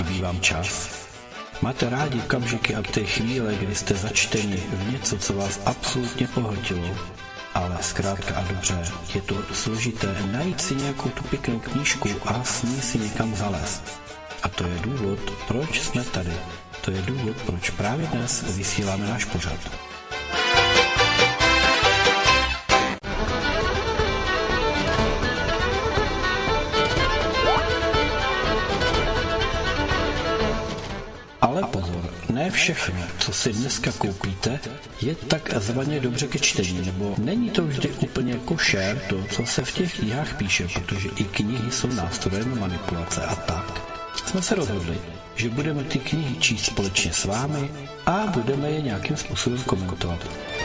chybí vám čas? Máte rádi okamžiky a ty chvíle, kdy jste začteni v něco, co vás absolutně pohltilo? Ale zkrátka a dobře, je to složité najít si nějakou tu pěknou knížku a s ní si někam zalézt. A to je důvod, proč jsme tady. To je důvod, proč právě dnes vysíláme náš pořad. Ale pozor, ne všechno, co si dneska koupíte, je takzvaně dobře ke čtení, nebo není to vždy úplně košer to, co se v těch knihách píše, protože i knihy jsou nástrojem manipulace a tak. Jsme se rozhodli, že budeme ty knihy číst společně s vámi a budeme je nějakým způsobem komentovat.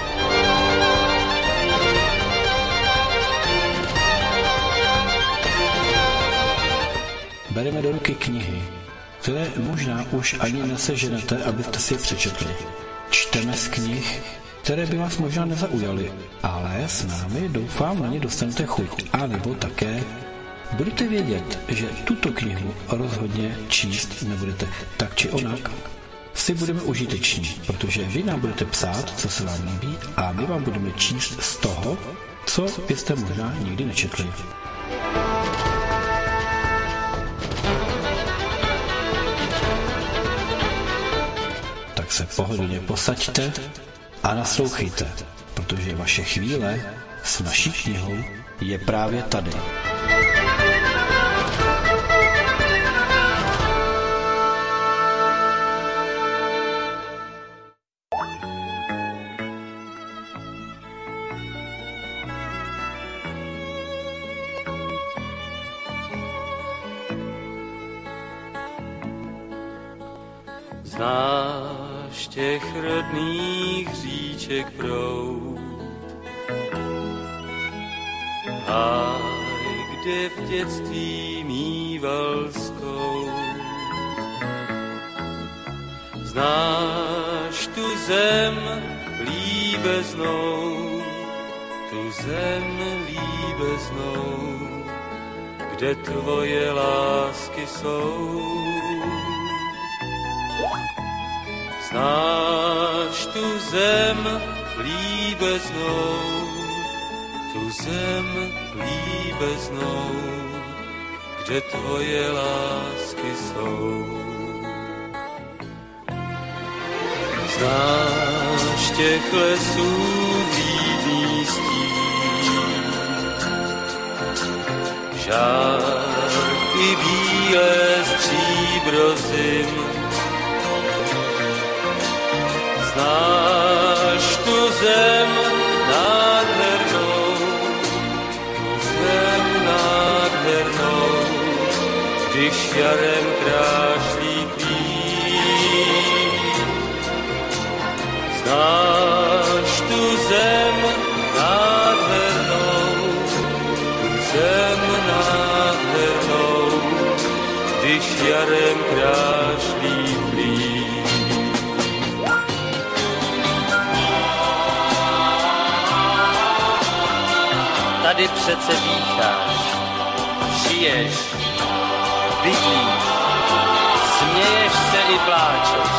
Bereme do ruky knihy, které možná už ani neseženete, abyste si je přečetli. Čteme z knih, které by vás možná nezaujaly, ale s námi doufám na ně dostanete chuť. A nebo také budete vědět, že tuto knihu rozhodně číst nebudete. Tak či onak si budeme užiteční, protože vy nám budete psát, co se vám líbí, a my vám budeme číst z toho, co byste možná nikdy nečetli. Tak se pohodlně posaďte a naslouchejte, protože vaše chvíle s naší knihou je právě tady. Znáš těch rodných říček proud, háj, kde v dětství mýval zkout. Znáš tu zem líbeznou, tu zem líbeznou, kde tvoje lásky jsou. Znáš tu zem líbeznou, tu zem líbeznou, kde tvoje lásky jsou. Znáš těch lesů bídný stín, žárky bílé stříbro zim. Znáš tu zem nádhernou, když jarem krášlí klín. Znáš tu zem nádhernou, když jarem krášlí klín. Tady přece dýcháš, žiješ, bydlíš, směješ se i pláčeš.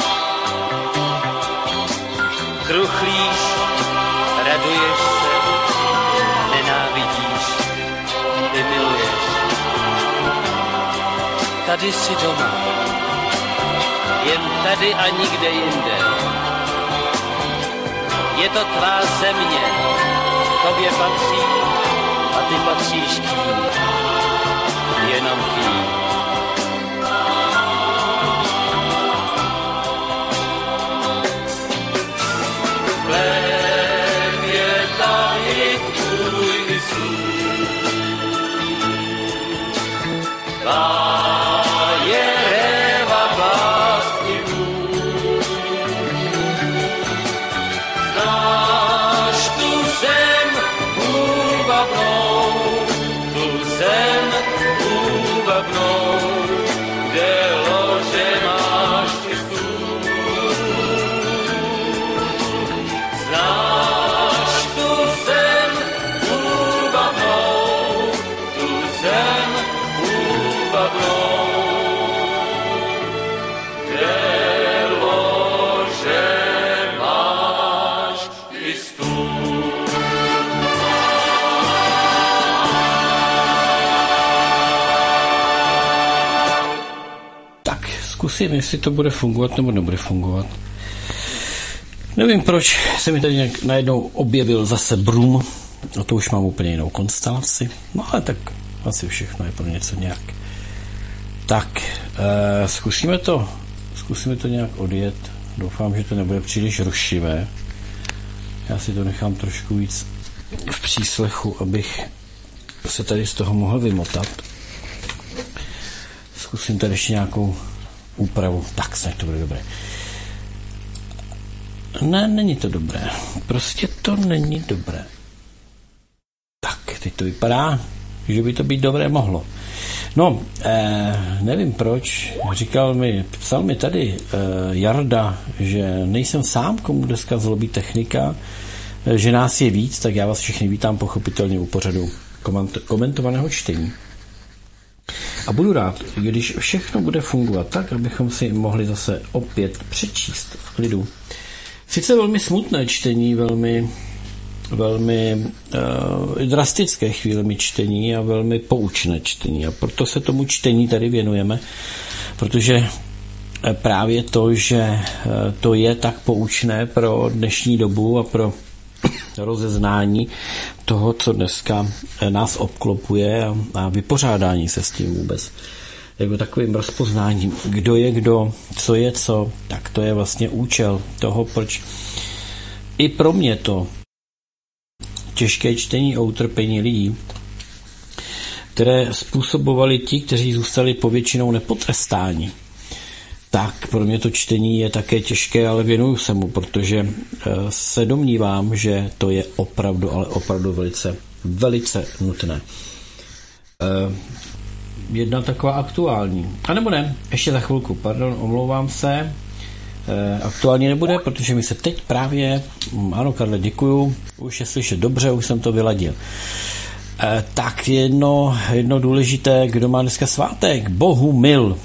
Truchlíš, raduješ se, nenávidíš i miluješ. Tady jsi doma, jen tady a nikde jinde. Je to tvá země, tobě patří a ty patříš k ní, jenom k ní. Plém je tady tvůj svůj, tvá je réva básky můj. Znáš tu zem hůvabnou, tu zem hůvabnou, stůl. Tak, zkusím, jestli to bude fungovat nebo nebude fungovat. Nevím, proč se mi tady najednou objevil zase Brum. No to už mám úplně jinou konstelaci. No ale tak asi všechno je pro něco nějak. Tak, zkusíme to nějak odjet. Doufám, že to nebude příliš rušivé. Já si to nechám trošku víc v příslechu, abych se tady z toho mohl vymotat. Zkusím tady ještě nějakou úpravu. Tak, snad to bude dobré. Ne, není to dobré. Prostě to není dobré. Tak, teď to vypadá, že by to být dobré mohlo. No, nevím proč, psal mi tady Jarda, že nejsem sám, komu dneska zlobí technika, že nás je víc, tak já vás všechny vítám pochopitelně u pořadu komentovaného čtení. A budu rád, když všechno bude fungovat tak, abychom si mohli zase opět přečíst v klidu. Sice velmi smutné čtení, velmi drastické chvílemi čtení a velmi poučné čtení. A proto se tomu čtení tady věnujeme, protože právě to, že to je tak poučné pro dnešní dobu a pro rozeznání toho, co dneska nás obklopuje a vypořádání se s tím vůbec. Jako takovým rozpoznáním, kdo je kdo, co je co, tak to je vlastně účel toho, proč i pro mě to těžké čtení o utrpení lidí, které způsobovali ti, kteří zůstali povětšinou nepotrestáni. Tak pro mě to čtení je také těžké, ale věnuju se mu, protože se domnívám, že to je opravdu, ale opravdu velice nutné. Jedna taková aktuální. A nebo ne, ještě za chvilku, pardon, omlouvám se. Aktuálně nebude, protože mi se teď právě, ano Karle, děkuju, už je slyšet dobře, už jsem to vyladil. Tak jedno důležité, kdo má dneska svátek, Bohumil,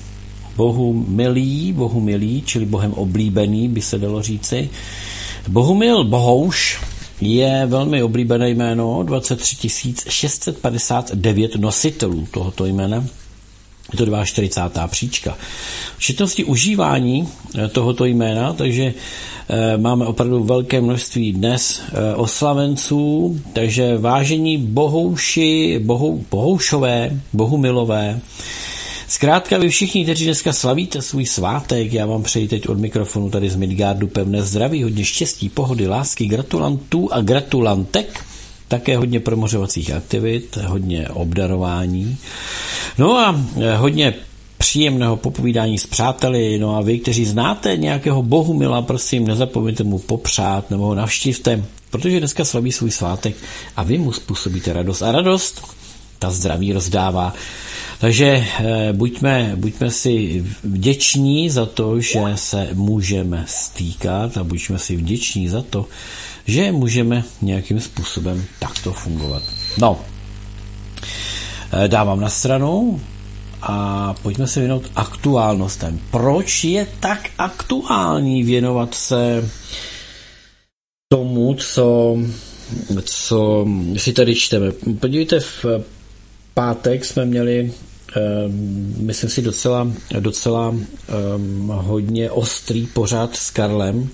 čili Bohem oblíbený, by se dalo říci. Bohumil Bohouš je velmi oblíbené jméno, 23 659 nositelů tohoto jména. Je to 42. příčka. V četnosti užívání tohoto jména, takže máme opravdu velké množství dnes oslavenců, takže vážení Bohouši, Bohoušové, Bohumilové, zkrátka vy všichni, kteří dneska slavíte svůj svátek, já vám přeji teď od mikrofonu tady z Midgardu pevné zdraví, hodně štěstí, pohody, lásky, gratulantů a gratulantek, také hodně promořovacích aktivit, hodně obdarování, no a hodně příjemného popovídání s přáteli, no a vy, kteří znáte nějakého Bohumila, prosím, nezapomeňte mu popřát nebo ho navštívte, protože dneska slaví svůj svátek a vy mu způsobíte radost a radost ta zdraví rozdává. Takže buďme si vděční za to, že se můžeme stýkat a buďme si vděční za to, že můžeme nějakým způsobem takto fungovat. No, dávám na stranu a pojďme se věnovat aktuálnostem. Proč je tak aktuální věnovat se tomu, co si tady čteme? Podívejte, v pátek jsme měli, myslím si, docela hodně ostrý pořad s Karlem.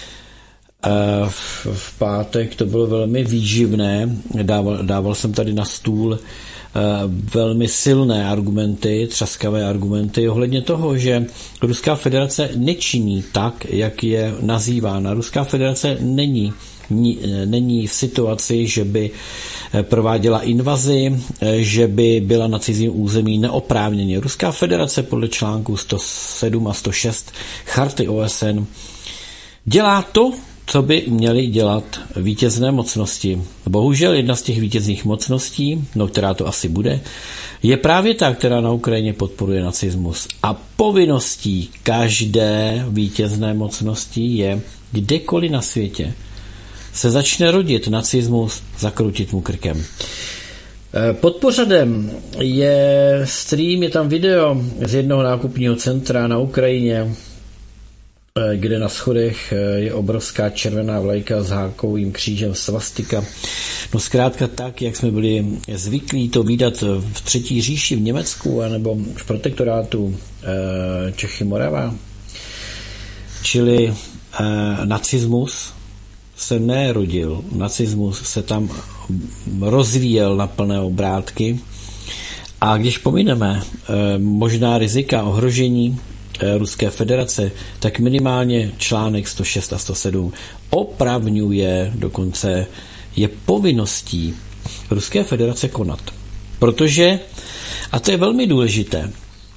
V pátek to bylo velmi výživné. Dával jsem tady na stůl velmi silné argumenty, třaskavé argumenty ohledně toho, že Ruská federace nečiní tak, jak je nazývána. Ruská federace není v situaci, že by prováděla invazi, že by byla na cizím území neoprávněně. Ruská federace podle článku 107 a 106 Charty OSN dělá to, co by měly dělat vítězné mocnosti. Bohužel jedna z těch vítězných mocností, která to asi bude, je právě ta, která na Ukrajině podporuje nacismus. A povinností každé vítězné mocnosti je kdekoliv na světě se začne rodit nacismus, zakroutit mu krkem. Pod pořadem je stream, je tam video z jednoho nákupního centra na Ukrajině kde na schodech je obrovská červená vlajka s hákovým křížem svastika. No zkrátka tak, jak jsme byli zvyklí to vidět v Třetí říši v Německu anebo v protektorátu Čechy Morava. Čili nacismus se nerodil, nacismus se tam rozvíjel na plné obrátky a když pomineme možná rizika ohrožení Ruské federace, tak minimálně článek 106 a 107 opravňuje, dokonce je povinností Ruské federace konat. Protože, a to je velmi důležité,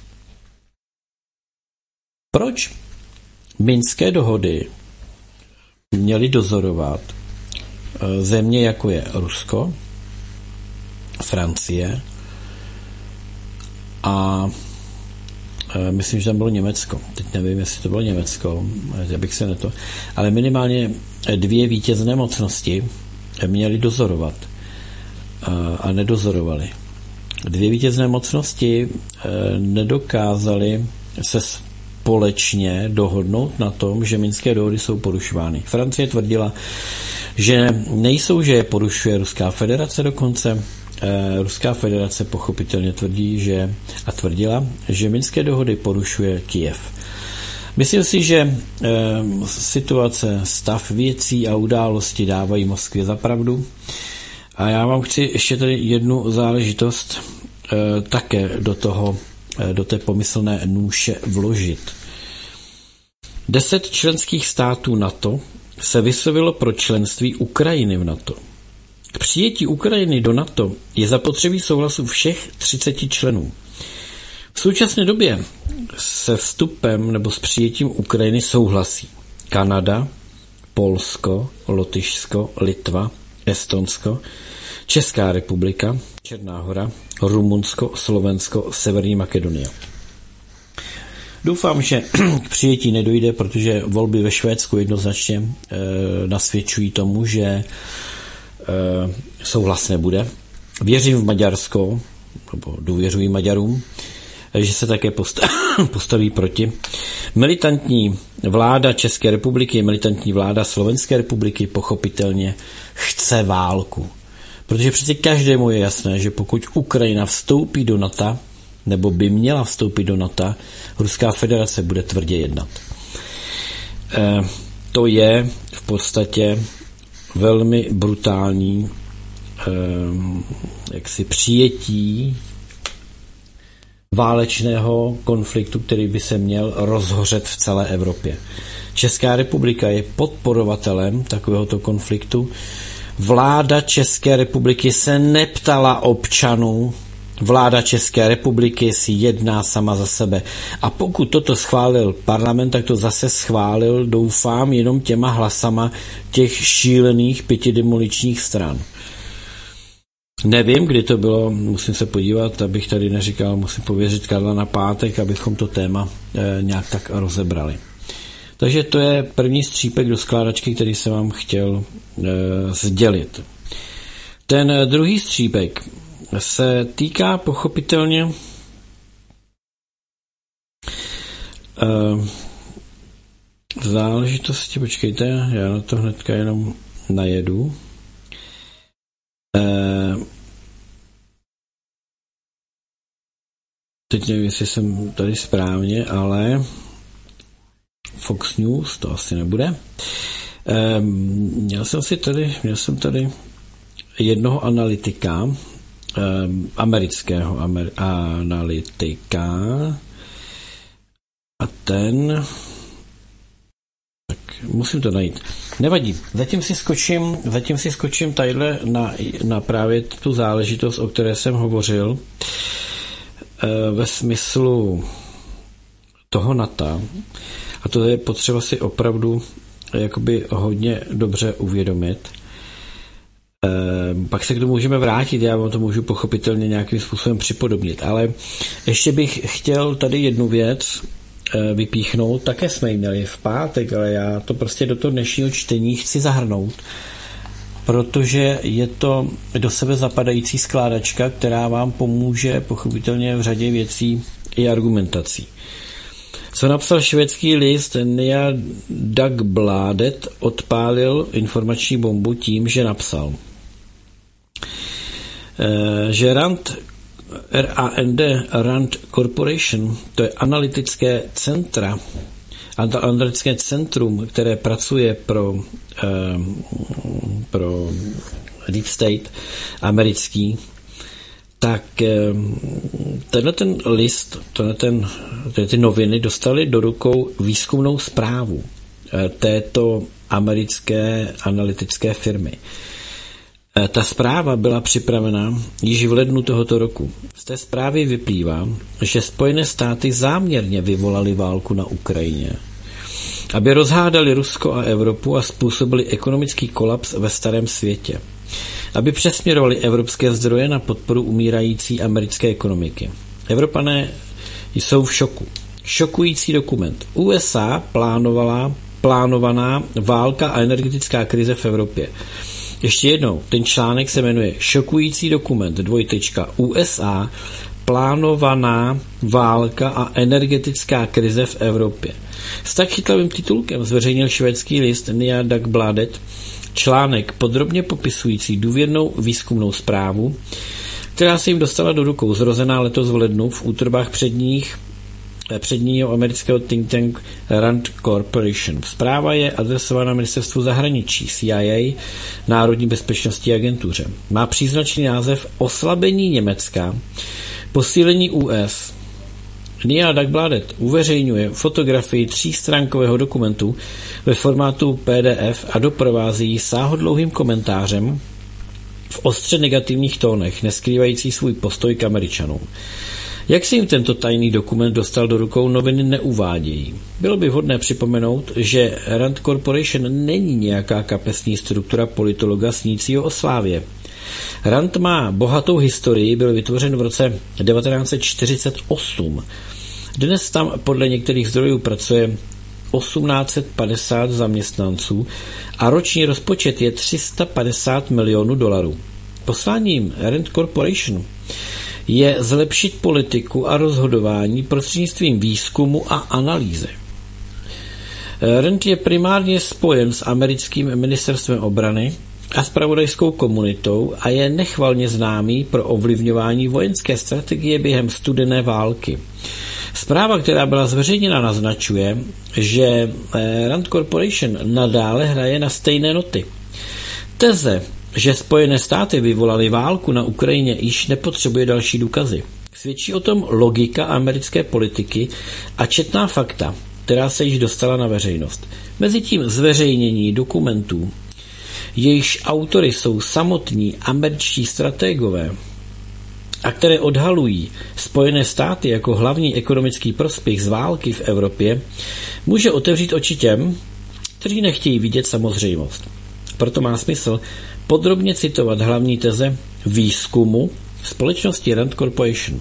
proč Minské dohody měly dozorovat země, jako je Rusko, Francie a myslím, že tam bylo Německo. Teď nevím, jestli to bylo Německo, ale minimálně 2 vítězné mocnosti měly dozorovat a nedozorovali. 2 vítězné mocnosti nedokázaly se společně dohodnout na tom, že Minské dohody jsou porušovány. Francie tvrdila, že nejsou, že je porušuje Ruská federace dokonce. Ruská federace pochopitelně tvrdila, že Minské dohody porušuje Kyjev. Myslím si, že situace, stav věcí a události dávají Moskvě za pravdu. A já vám chci ještě tady jednu záležitost také do té pomyslné nůše vložit. 10 členských států NATO se vyslovilo pro členství Ukrajiny v NATO. K přijetí Ukrajiny do NATO je zapotřebí souhlasu všech 30 členů. V současné době se vstupem nebo s přijetím Ukrajiny souhlasí Kanada, Polsko, Lotyšsko, Litva, Estonsko, Česká republika, Černá Hora, Rumunsko, Slovensko, Severní Makedonie. Doufám, že k přijetí nedojde, protože volby ve Švédsku jednoznačně nasvědčují tomu, že souhlas nebude. Věřím v Maďarsko, nebo důvěřuji Maďarům, že se také postaví proti. Militantní vláda České republiky, militantní vláda Slovenské republiky pochopitelně chce válku. Protože přeci každému je jasné, že pokud Ukrajina vstoupí do NATO, nebo by měla vstoupit do NATO, Ruská federace bude tvrdě jednat. To je v podstatě velmi brutální přijetí válečného konfliktu, který by se měl rozhořet v celé Evropě. Česká republika je podporovatelem takovéhoto konfliktu. Vláda České republiky se neptala občanů, vláda České republiky si jedná sama za sebe. A pokud toto schválil parlament, tak to zase schválil, doufám, jenom těma hlasama těch šílených 5 demoličních stran. Nevím, kdy to bylo, musím se podívat, abych tady neříkal, musím pověřit Karla na pátek, abychom to téma nějak tak rozebrali. Takže to je první střípek do skládačky, který jsem vám chtěl sdělit. Ten druhý střípek se týká pochopitelně záležitosti, počkejte, já na to hnedka jenom najedu. Teď nevím, jestli jsem tady správně, ale Fox News, to asi nebude. Měl jsem tady jednoho analytika, amerického analytika, a ten, tak musím to najít. Nevadí, zatím si skočím tadyhle na právě tu záležitost, o které jsem hovořil, ve smyslu toho NATO, a to je potřeba si opravdu jakoby hodně dobře uvědomit. Pak se k tomu můžeme vrátit, já vám to můžu pochopitelně nějakým způsobem připodobnit, ale ještě bych chtěl tady jednu věc vypíchnout, také jsme ji měli v pátek, ale já to prostě do toho dnešního čtení chci zahrnout, protože je to do sebe zapadající skládačka, která vám pomůže pochopitelně v řadě věcí i argumentací. Co napsal švédský list Nya Dagbladet, odpálil informační bombu tím, že napsal, že RAND Corporation, to je analytické centrum, které pracuje pro Deep State americký, tak ten list, ty noviny dostali do rukou výzkumnou zprávu této americké analytické firmy. Ta zpráva byla připravena již v lednu tohoto roku. Z té zprávy vyplývá, že Spojené státy záměrně vyvolaly válku na Ukrajině, aby rozhádali Rusko a Evropu a způsobili ekonomický kolaps ve starém světě, aby přesměrovali evropské zdroje na podporu umírající americké ekonomiky. Evropané jsou v šoku. Šokující dokument. USA plánovaná válka a energetická krize v Evropě. Ještě jednou, ten článek se jmenuje Šokující dokument, USA, plánovaná válka a energetická krize v Evropě. S tak chytlavým titulkem zveřejnil švédský list Nya Dagbladet článek podrobně popisující důvěrnou výzkumnou zprávu, která se jim dostala do rukou, zrozená letos v lednu v útrobách předního amerického think tank RAND Corporation. Zpráva je adresována ministerstvu zahraničí, CIA, Národní bezpečnostní agentuře. Má příznačný název Oslabení Německa, posílení US. Nya Dagbladet uveřejňuje fotografii 3stránkového dokumentu ve formátu PDF a doprovází ji sáhodlouhým komentářem v ostře negativních tónech, neskrývající svůj postoj k Američanům. Jak se jim tento tajný dokument dostal do rukou, noviny neuvádějí. Bylo by vhodné připomenout, že RAND Corporation není nějaká kapesní struktura politologa snícího o slávě. RAND má bohatou historii, byl vytvořen v roce 1948. Dnes tam podle některých zdrojů pracuje 1850 zaměstnanců a roční rozpočet je $350 milionů. Posláním RAND Corporation je zlepšit politiku a rozhodování prostřednictvím výzkumu a analýzy. RAND je primárně spojen s americkým ministerstvem obrany a zpravodajskou komunitou a je nechvalně známý pro ovlivňování vojenské strategie během studené války. Zpráva, která byla zveřejněna, naznačuje, že RAND Corporation nadále hraje na stejné noty. Teze, že Spojené státy vyvolaly válku na Ukrajině, již nepotřebuje další důkazy. Svědčí o tom logika americké politiky a četná fakta, která se již dostala na veřejnost. Mezitím zveřejnění dokumentů, jejichž autory jsou samotní američtí strategové a které odhalují Spojené státy jako hlavní ekonomický prospěch z války v Evropě, může otevřít oči těm, kteří nechtějí vidět samozřejmost. Proto má smysl podrobně citovat hlavní teze výzkumu společnosti RAND Corporation.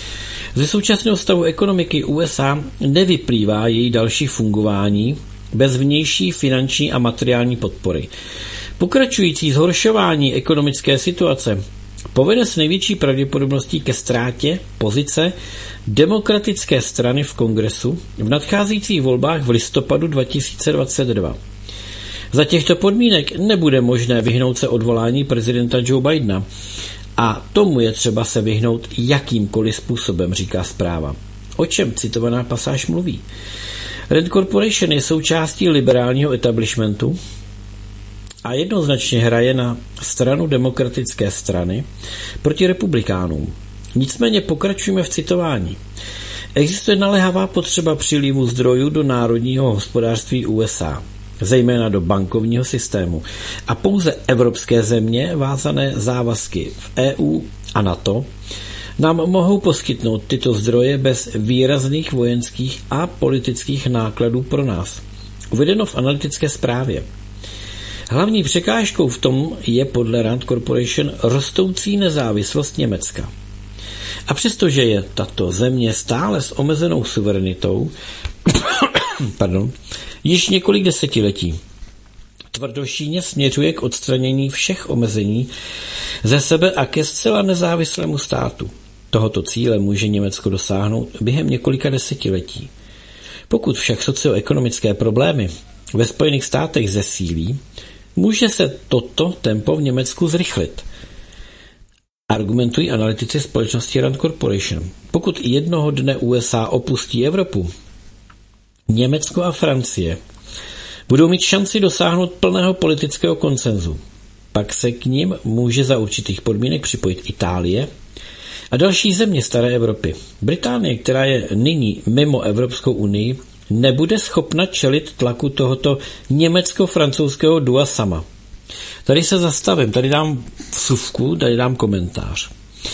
Ze současného stavu ekonomiky USA nevyplývá její další fungování bez vnější finanční a materiální podpory. Pokračující zhoršování ekonomické situace povede s největší pravděpodobností ke ztrátě pozice demokratické strany v Kongresu v nadcházejících volbách v listopadu 2022. Za těchto podmínek nebude možné vyhnout se odvolání prezidenta Joe Bidena a tomu je třeba se vyhnout jakýmkoliv způsobem, říká zpráva. O čem citovaná pasáž mluví? RAND Corporation je součástí liberálního establishmentu a jednoznačně hraje na stranu demokratické strany proti republikánům. Nicméně pokračujeme v citování. Existuje naléhavá potřeba přílivu zdrojů do národního hospodářství USA, zejména do bankovního systému. A pouze evropské země vázané závazky v EU a NATO nám mohou poskytnout tyto zdroje bez výrazných vojenských a politických nákladů pro nás. Uvedeno v analytické zprávě. Hlavní překážkou v tom je podle RAND Corporation rostoucí nezávislost Německa. A přestože je tato země stále s omezenou suverenitou, již několik desetiletí tvrdošíně směřuje k odstranění všech omezení ze sebe a ke zcela nezávislému státu. Tohoto cíle může Německo dosáhnout během několika desetiletí. Pokud však socioekonomické problémy ve Spojených státech zesílí, může se toto tempo v Německu zrychlit. Argumentují analytici společnosti Rand Corporation. Pokud jednoho dne USA opustí Evropu, Německo a Francie budou mít šanci dosáhnout plného politického konsenzu. Pak se k nim může za určitých podmínek připojit Itálie a další země staré Evropy. Británie, která je nyní mimo Evropskou unii, nebude schopna čelit tlaku tohoto německo-francouzského dua sama. Tady se zastavím, tady dám vsuvku, tady dám komentář.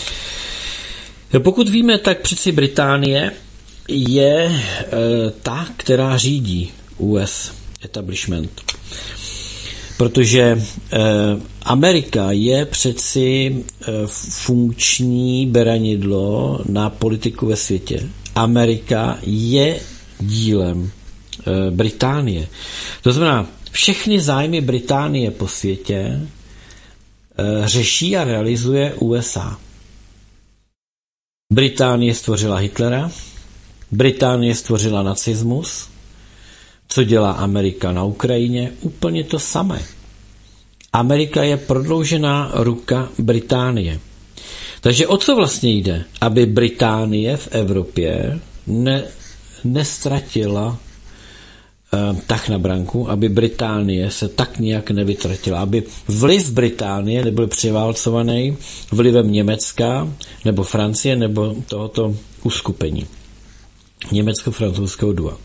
Pokud víme, tak přeci Británie je ta, která řídí US establishment. Protože Amerika je přeci funkční beranidlo na politiku ve světě. Amerika je dílem Británie. To znamená, všechny zájmy Británie po světě řeší a realizuje USA. Británie stvořila Hitlera, Británie stvořila nacismus. Co dělá Amerika na Ukrajině? Úplně to samé. Amerika je prodloužená ruka Británie. Takže o co vlastně jde? Aby Británie v Evropě nestratila tah na branku, aby Británie se tak nějak nevytratila, aby vliv Británie nebyl převálcovaný vlivem Německa nebo Francie nebo tohoto uskupení německo-francouzského dua.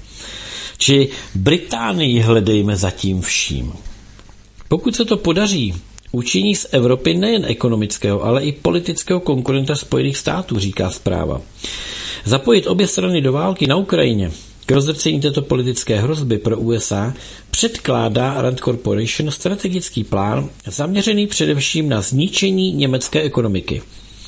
Či Británii hledejme za tím vším. Pokud se to podaří, učiní z Evropy nejen ekonomického, ale i politického konkurenta Spojených států, říká zpráva. Zapojit obě strany do války na Ukrajině k rozvrcení této politické hrozby pro USA předkládá Rand Corporation strategický plán zaměřený především na zničení německé ekonomiky.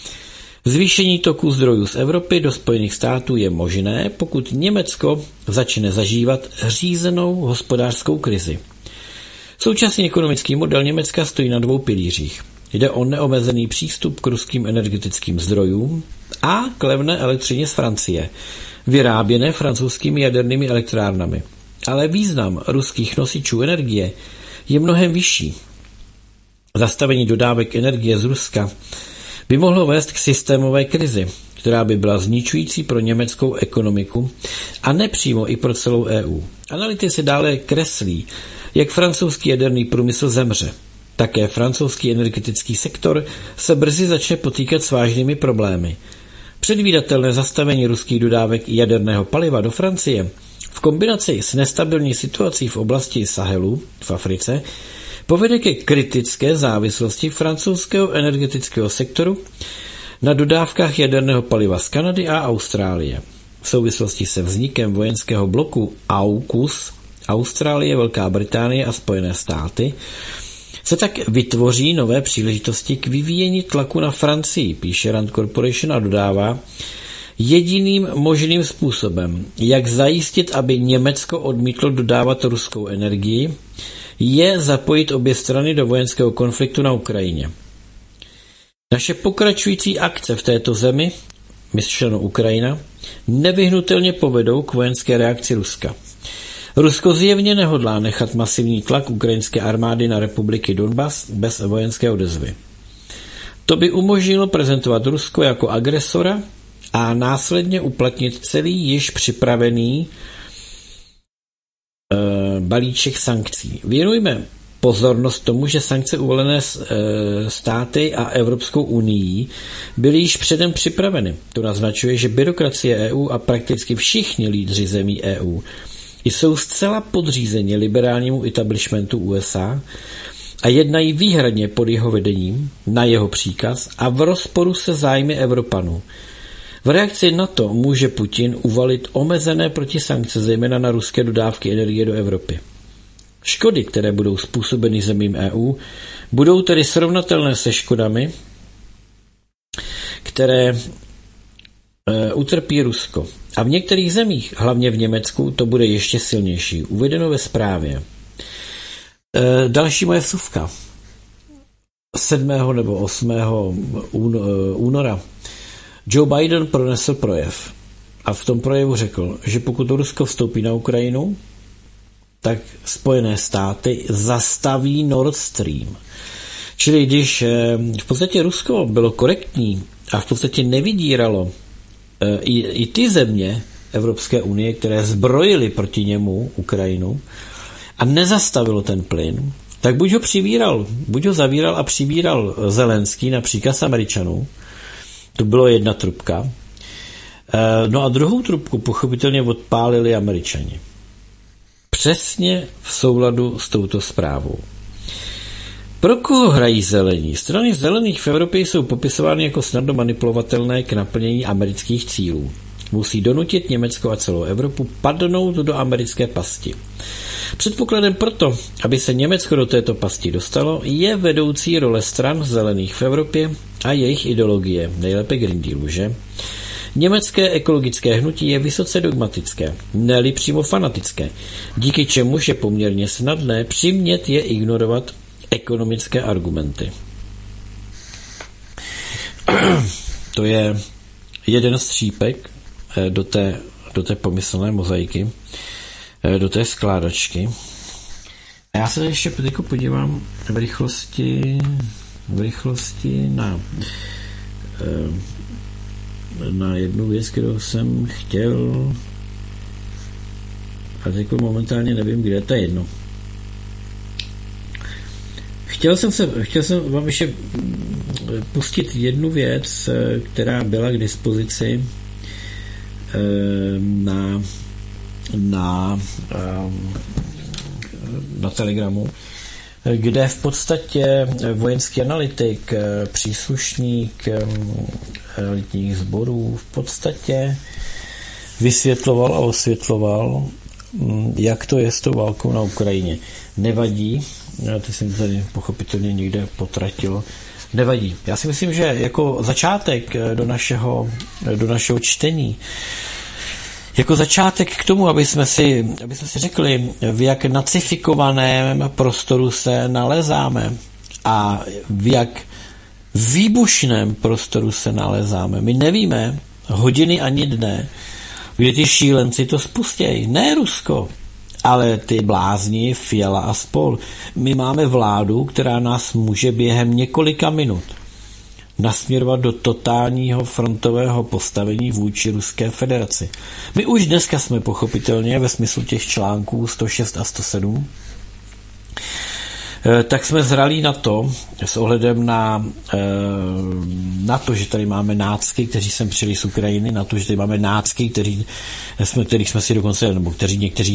Zvýšení toku zdrojů z Evropy do Spojených států je možné, pokud Německo začne zažívat řízenou hospodářskou krizi. Současný ekonomický model Německa stojí na dvou pilířích. Jde o neomezený přístup k ruským energetickým zdrojům a k levné elektřině z Francie, vyráběné francouzskými jadernými elektrárnami. Ale význam ruských nosičů energie je mnohem vyšší. Zastavení dodávek energie z Ruska by mohlo vést k systémové krizi, která by byla zničující pro německou ekonomiku a nepřímo i pro celou EU. Analytici dále kreslí, jak francouzský jaderný průmysl zemře. Také francouzský energetický sektor se brzy začne potýkat s vážnými problémy. Předvídatelné zastavení ruských dodávek jaderného paliva do Francie v kombinaci s nestabilní situací v oblasti Sahelu v Africe povede ke kritické závislosti francouzského energetického sektoru na dodávkách jaderného paliva z Kanady a Austrálie. V souvislosti se vznikem vojenského bloku AUKUS Austrálie, Velká Británie a Spojené státy se tak vytvoří nové příležitosti k vyvíjení tlaku na Francii, píše Rand Corporation a dodává, jediným možným způsobem, jak zajistit, aby Německo odmítlo dodávat ruskou energii, je zapojit obě strany do vojenského konfliktu na Ukrajině. Naše pokračující akce v této zemi, myšleno Ukrajina, nevyhnutelně povedou k vojenské reakci Ruska. Rusko zjevně nehodlá nechat masivní tlak ukrajinské armády na republiky Donbas bez vojenské odezvy. To by umožnilo prezentovat Rusko jako agresora a následně uplatnit celý již připravený balíček sankcí. Věnujme pozornost tomu, že sankce uvalené státy a Evropskou unii byly již předem připraveny. To naznačuje, že byrokracie EU a prakticky všichni lídři zemí EU jsou zcela podřízeni liberálnímu establishmentu USA a jednají výhradně pod jeho vedením, na jeho příkaz a v rozporu se zájmy Evropanů. V reakci na to může Putin uvalit omezené protisankce zejména na ruské dodávky energie do Evropy. Škody, které budou způsobeny zemím EU, budou tedy srovnatelné se škodami, které utrpí Rusko. A v některých zemích, hlavně v Německu, to bude ještě silnější. Uvedeno ve zprávě. Další moje vsuvka. 7. nebo 8. února Joe Biden pronesl projev. a v tom projevu řekl, že pokud Rusko vstoupí na Ukrajinu, tak Spojené státy zastaví Nord Stream. Čili když v podstatě Rusko bylo korektní a v podstatě nevydíralo i ty země Evropské unie, které zbrojily proti němu Ukrajinu a nezastavilo ten plyn, tak buď ho zavíral a přivíral Zelenský na příkaz Američanů, to bylo jedna trubka, no a druhou trubku pochopitelně odpálili Američani. Přesně v souladu s touto zprávou. Pro koho hrají zelení? Strany zelených v Evropě jsou popisovány jako snadno manipulovatelné k naplnění amerických cílů. Musí donutit Německo a celou Evropu padnout do americké pasti. Předpokladem proto, aby se Německo do této pasti dostalo, je vedoucí role stran zelených v Evropě a jejich ideologie, nejlépe Green Dealu, že? Německé ekologické hnutí je vysoce dogmatické, ne-li přímo fanatické, díky čemuž je poměrně snadné přimět je ignorovat ekonomické argumenty. To je jeden střípek do té pomyslné mozaiky, do té skládačky. A já se ještě podívám v rychlosti na jednu věc, kterou jsem chtěl, a teď momentálně nevím, kde, to je jedno. Chtěl jsem vám ještě pustit jednu věc, která byla k dispozici na Telegramu, kde v podstatě vojenský analytik, příslušník elitních sborů v podstatě vysvětloval a osvětloval, jak to je s tou válkou na Ukrajině. Nevadí, to jsem tady pochopitelně někde potratil, nevadí. Já si myslím, že jako začátek do našeho čtení, jako začátek k tomu, aby jsme si řekli, v jak nacifikovaném prostoru se nalezáme a v jak výbušném prostoru se nalezáme. My nevíme hodiny ani dne, kdy ty šílenci to spustějí. Ne Rusko, ale ty blázni, Fiala a spol. My máme vládu, která nás může během několika minut nasměrovat do totálního frontového postavení vůči Ruské federaci. My už dneska jsme pochopitelně ve smyslu těch článků 106 a 107, tak jsme zralí na to, s ohledem na to, že tady máme nácky, kteří sem přijeli z Ukrajiny, na to, že tady máme nácky, kterých jsme si dokonce, nebo které někteří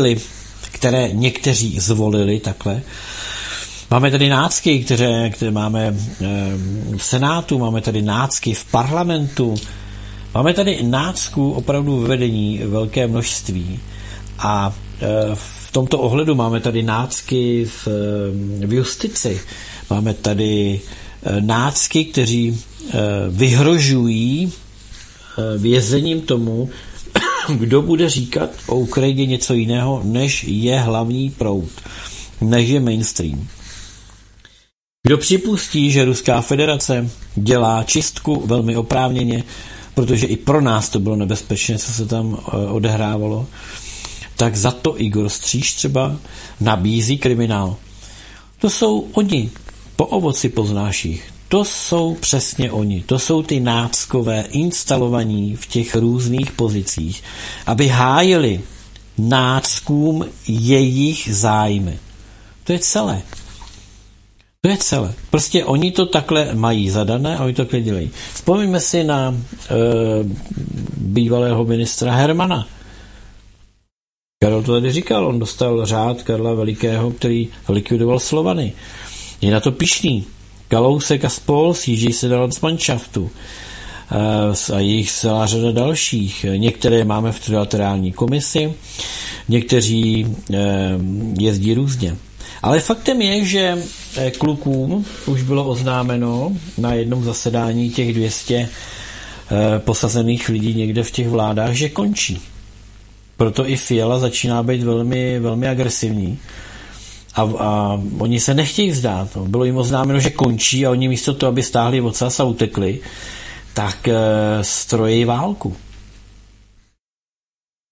zvolili takhle. Máme tady nácky, které máme v Senátu, máme tady nácky v parlamentu, máme tady nácků opravdu ve vedení velké množství a v tomto ohledu máme tady nácky v justici, máme tady nácky, kteří vyhrožují vězením tomu, kdo bude říkat o Ukrajině něco jiného, než je hlavní proud, než je mainstream. Kdo připustí, že Ruská federace dělá čistku velmi oprávněně, protože i pro nás to bylo nebezpečné, co se tam odehrávalo, tak za to Igor Stříž třeba nabízí kriminál. To jsou oni, po ovoci poznáš jich. To jsou přesně oni. To jsou ty náckové instalovaní v těch různých pozicích, aby hájili náckům jejich zájmy. To je celé. To je celé. Prostě oni to takhle mají zadané a oni to takhle dělají. Vzpomeňme si na bývalého ministra Hermana. Karel to tady říkal, on dostal řád Karla Velikého, který likvidoval Slovany. Je na to pyšný. Kalousek a spol sjíždí se do Landsmannschaftu a jejich celá řada dalších. Některé máme v trilaterální komisi, někteří jezdí různě. Ale faktem je, že klukům už bylo oznámeno na jednom zasedání těch 200 posazených lidí někde v těch vládách, že končí. Proto i Fiala začíná být velmi, velmi agresivní. A oni se nechtějí vzdát. Bylo jim oznámeno, že končí a oni místo toho, aby stáhli ocas a utekli, tak strojí válku.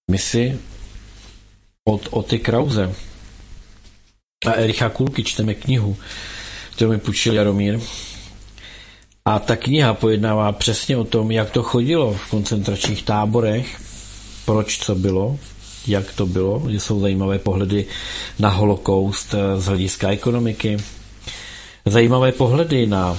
My si od Oty Krause a Ericha Kulky čteme knihu, kterou mi půjčil Jaromír. A ta kniha pojednává přesně o tom, jak to chodilo v koncentračních táborech, proč co bylo, jak to bylo, že jsou zajímavé pohledy na holokaust z hlediska ekonomiky, zajímavé pohledy na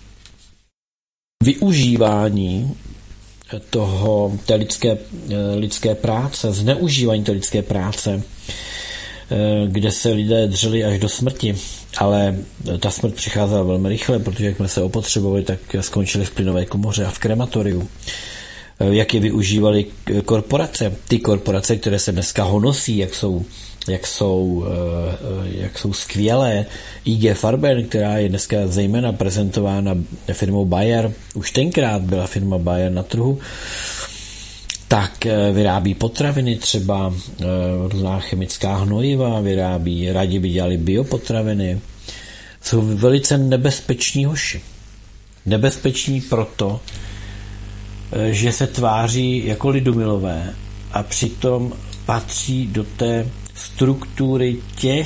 využívání té lidské práce, zneužívání té lidské práce, kde se lidé dřeli až do smrti, ale ta smrt přicházela velmi rychle, protože jak jsme se opotřebovali, tak skončili v plynové komoře a v krematoriu. Jak je využívali korporace, ty korporace, které se dneska honosí, jak jsou skvělé. IG Farben, která je dneska zejména prezentována firmou Bayer, už tenkrát byla firma Bayer na trhu, tak vyrábí potraviny, třeba různá chemická hnojiva, rádi by dělali biopotraviny. Jsou velice nebezpeční hoši. Nebezpeční proto, že se tváří jako lidomilové a přitom patří do té struktury těch,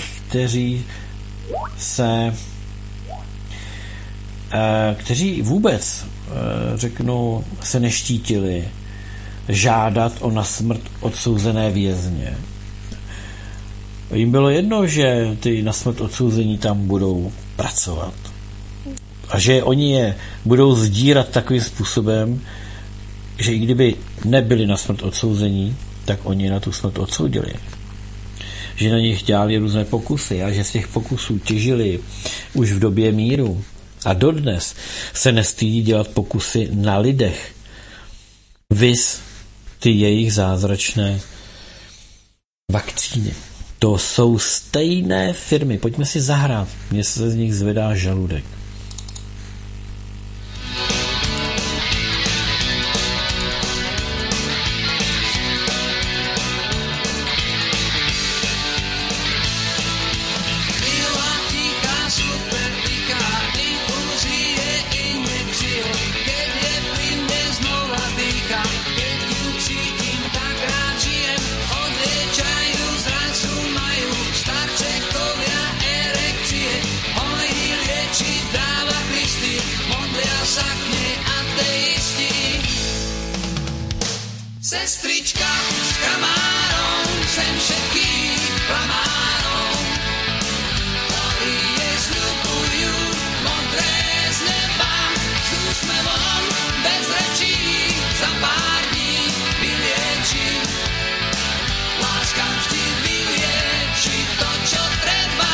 kteří vůbec, řeknu, se neštítili žádat o na smrt odsouzené vězně. Jim bylo jedno, že ty na smrt odsouzení tam budou pracovat a že oni je budou sdírat takovým způsobem, že i kdyby nebyli na smrt odsouzení, tak oni na tu smrt odsoudili. Že na nich dělali různé pokusy a že z těch pokusů těžili už v době míru. A dodnes se nestydí dělat pokusy na lidech. Viz ty jejich zázračné vakcíny. To jsou stejné firmy. Pojďme si zahrát. Mně se z nich zvedá žaludek. Sestrička s kamárou, sem všetkých klamárov, ktorí jej sľubujú modré z neba, s úsmevom bez rečí, za pár dní vylieči. Láska vždy vylieči to, čo treba.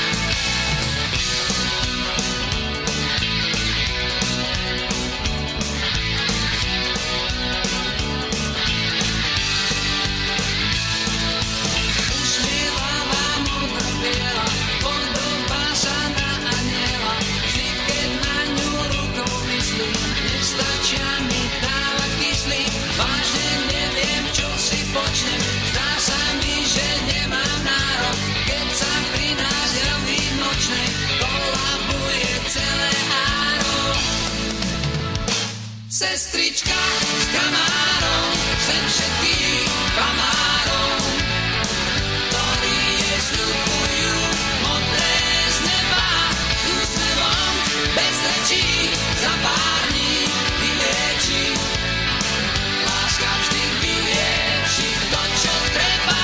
Sestrička s kamárou, sem všetkých klamárov, ktorí jej sľubujú modré z neba, s úsmevom bez rečí, za pár dní vylieči. Láska vždy vylieči to, čo treba.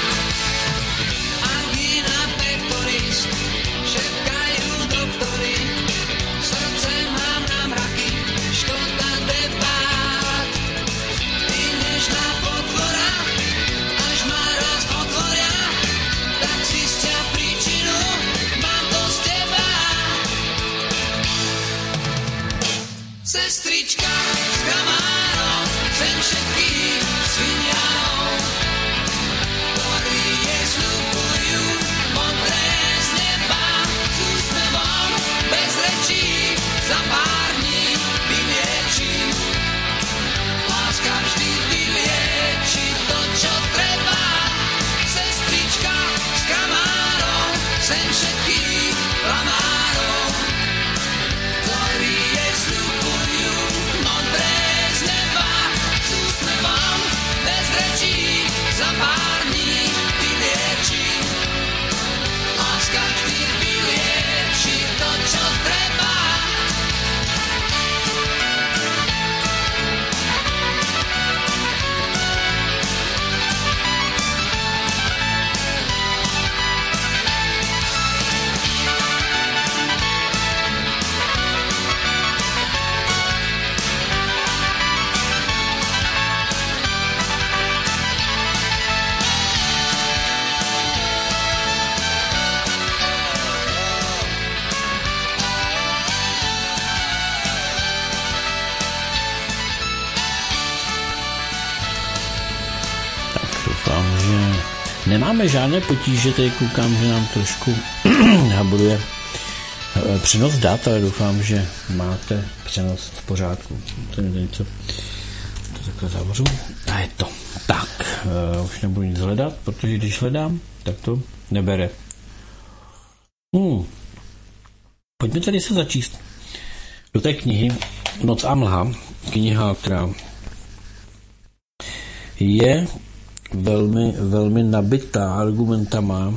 Angína pectoris, šepkajú doktori, srdce mám na mraky, škoda debát. Ty nežná potvora, až ma raz otvoria, tak zistia príčinu, mám to z teba. Sestrička s kamárou, sem všetkých svinianov, ktorí jej sľubujú modré z neba, s úsmevom bez rečí, za pár dní vylieči. Láska vždy vylieči to, čo treba. Sestrička s kamárou, sem všetkých klamárov, ktorí jej sľubujú modré z neba, s úsmevom Nemáme žádné potíže, tady koukám, že nám trošku nabruje přenos dat, ale doufám, že máte přenos v pořádku. To něco. To takhle zavřu. A je to. Tak, už nebudu nic hledat, protože když hledám, tak to nebere. Pojďme tady se začíst do té knihy Noc a mlha. Kniha, která je velmi, velmi nabitá argumentama,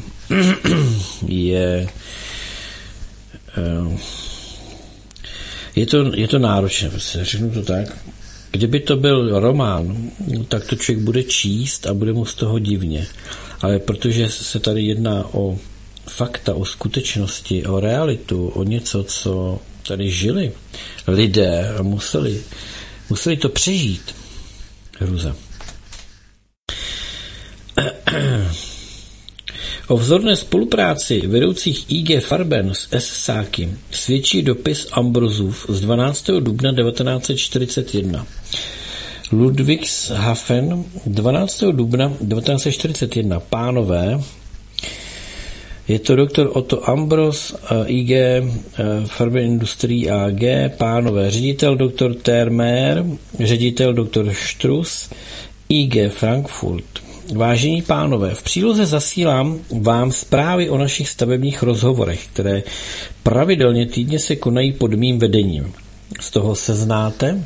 je to náročné, řeknu to tak. Kdyby to byl román, tak to člověk bude číst a bude mu z toho divně. Ale protože se tady jedná o fakta, o skutečnosti, o realitu, o něco, co tady žili lidé a museli to přežít. Hruza. O vzorné spolupráci vedoucích IG Farben s SSáky svědčí dopis Ambrosův z 12. dubna 1941. Ludwigshafen 12. dubna 1941. Pánové, je to doktor Otto Ambros, IG Farben Industrie AG, pánové, ředitel doktor Termer, ředitel doktor Struss, IG Frankfurt. Vážení pánové, v příloze zasílám vám zprávy o našich stavebních rozhovorech, které pravidelně týdně se konají pod mým vedením. Z toho seznáte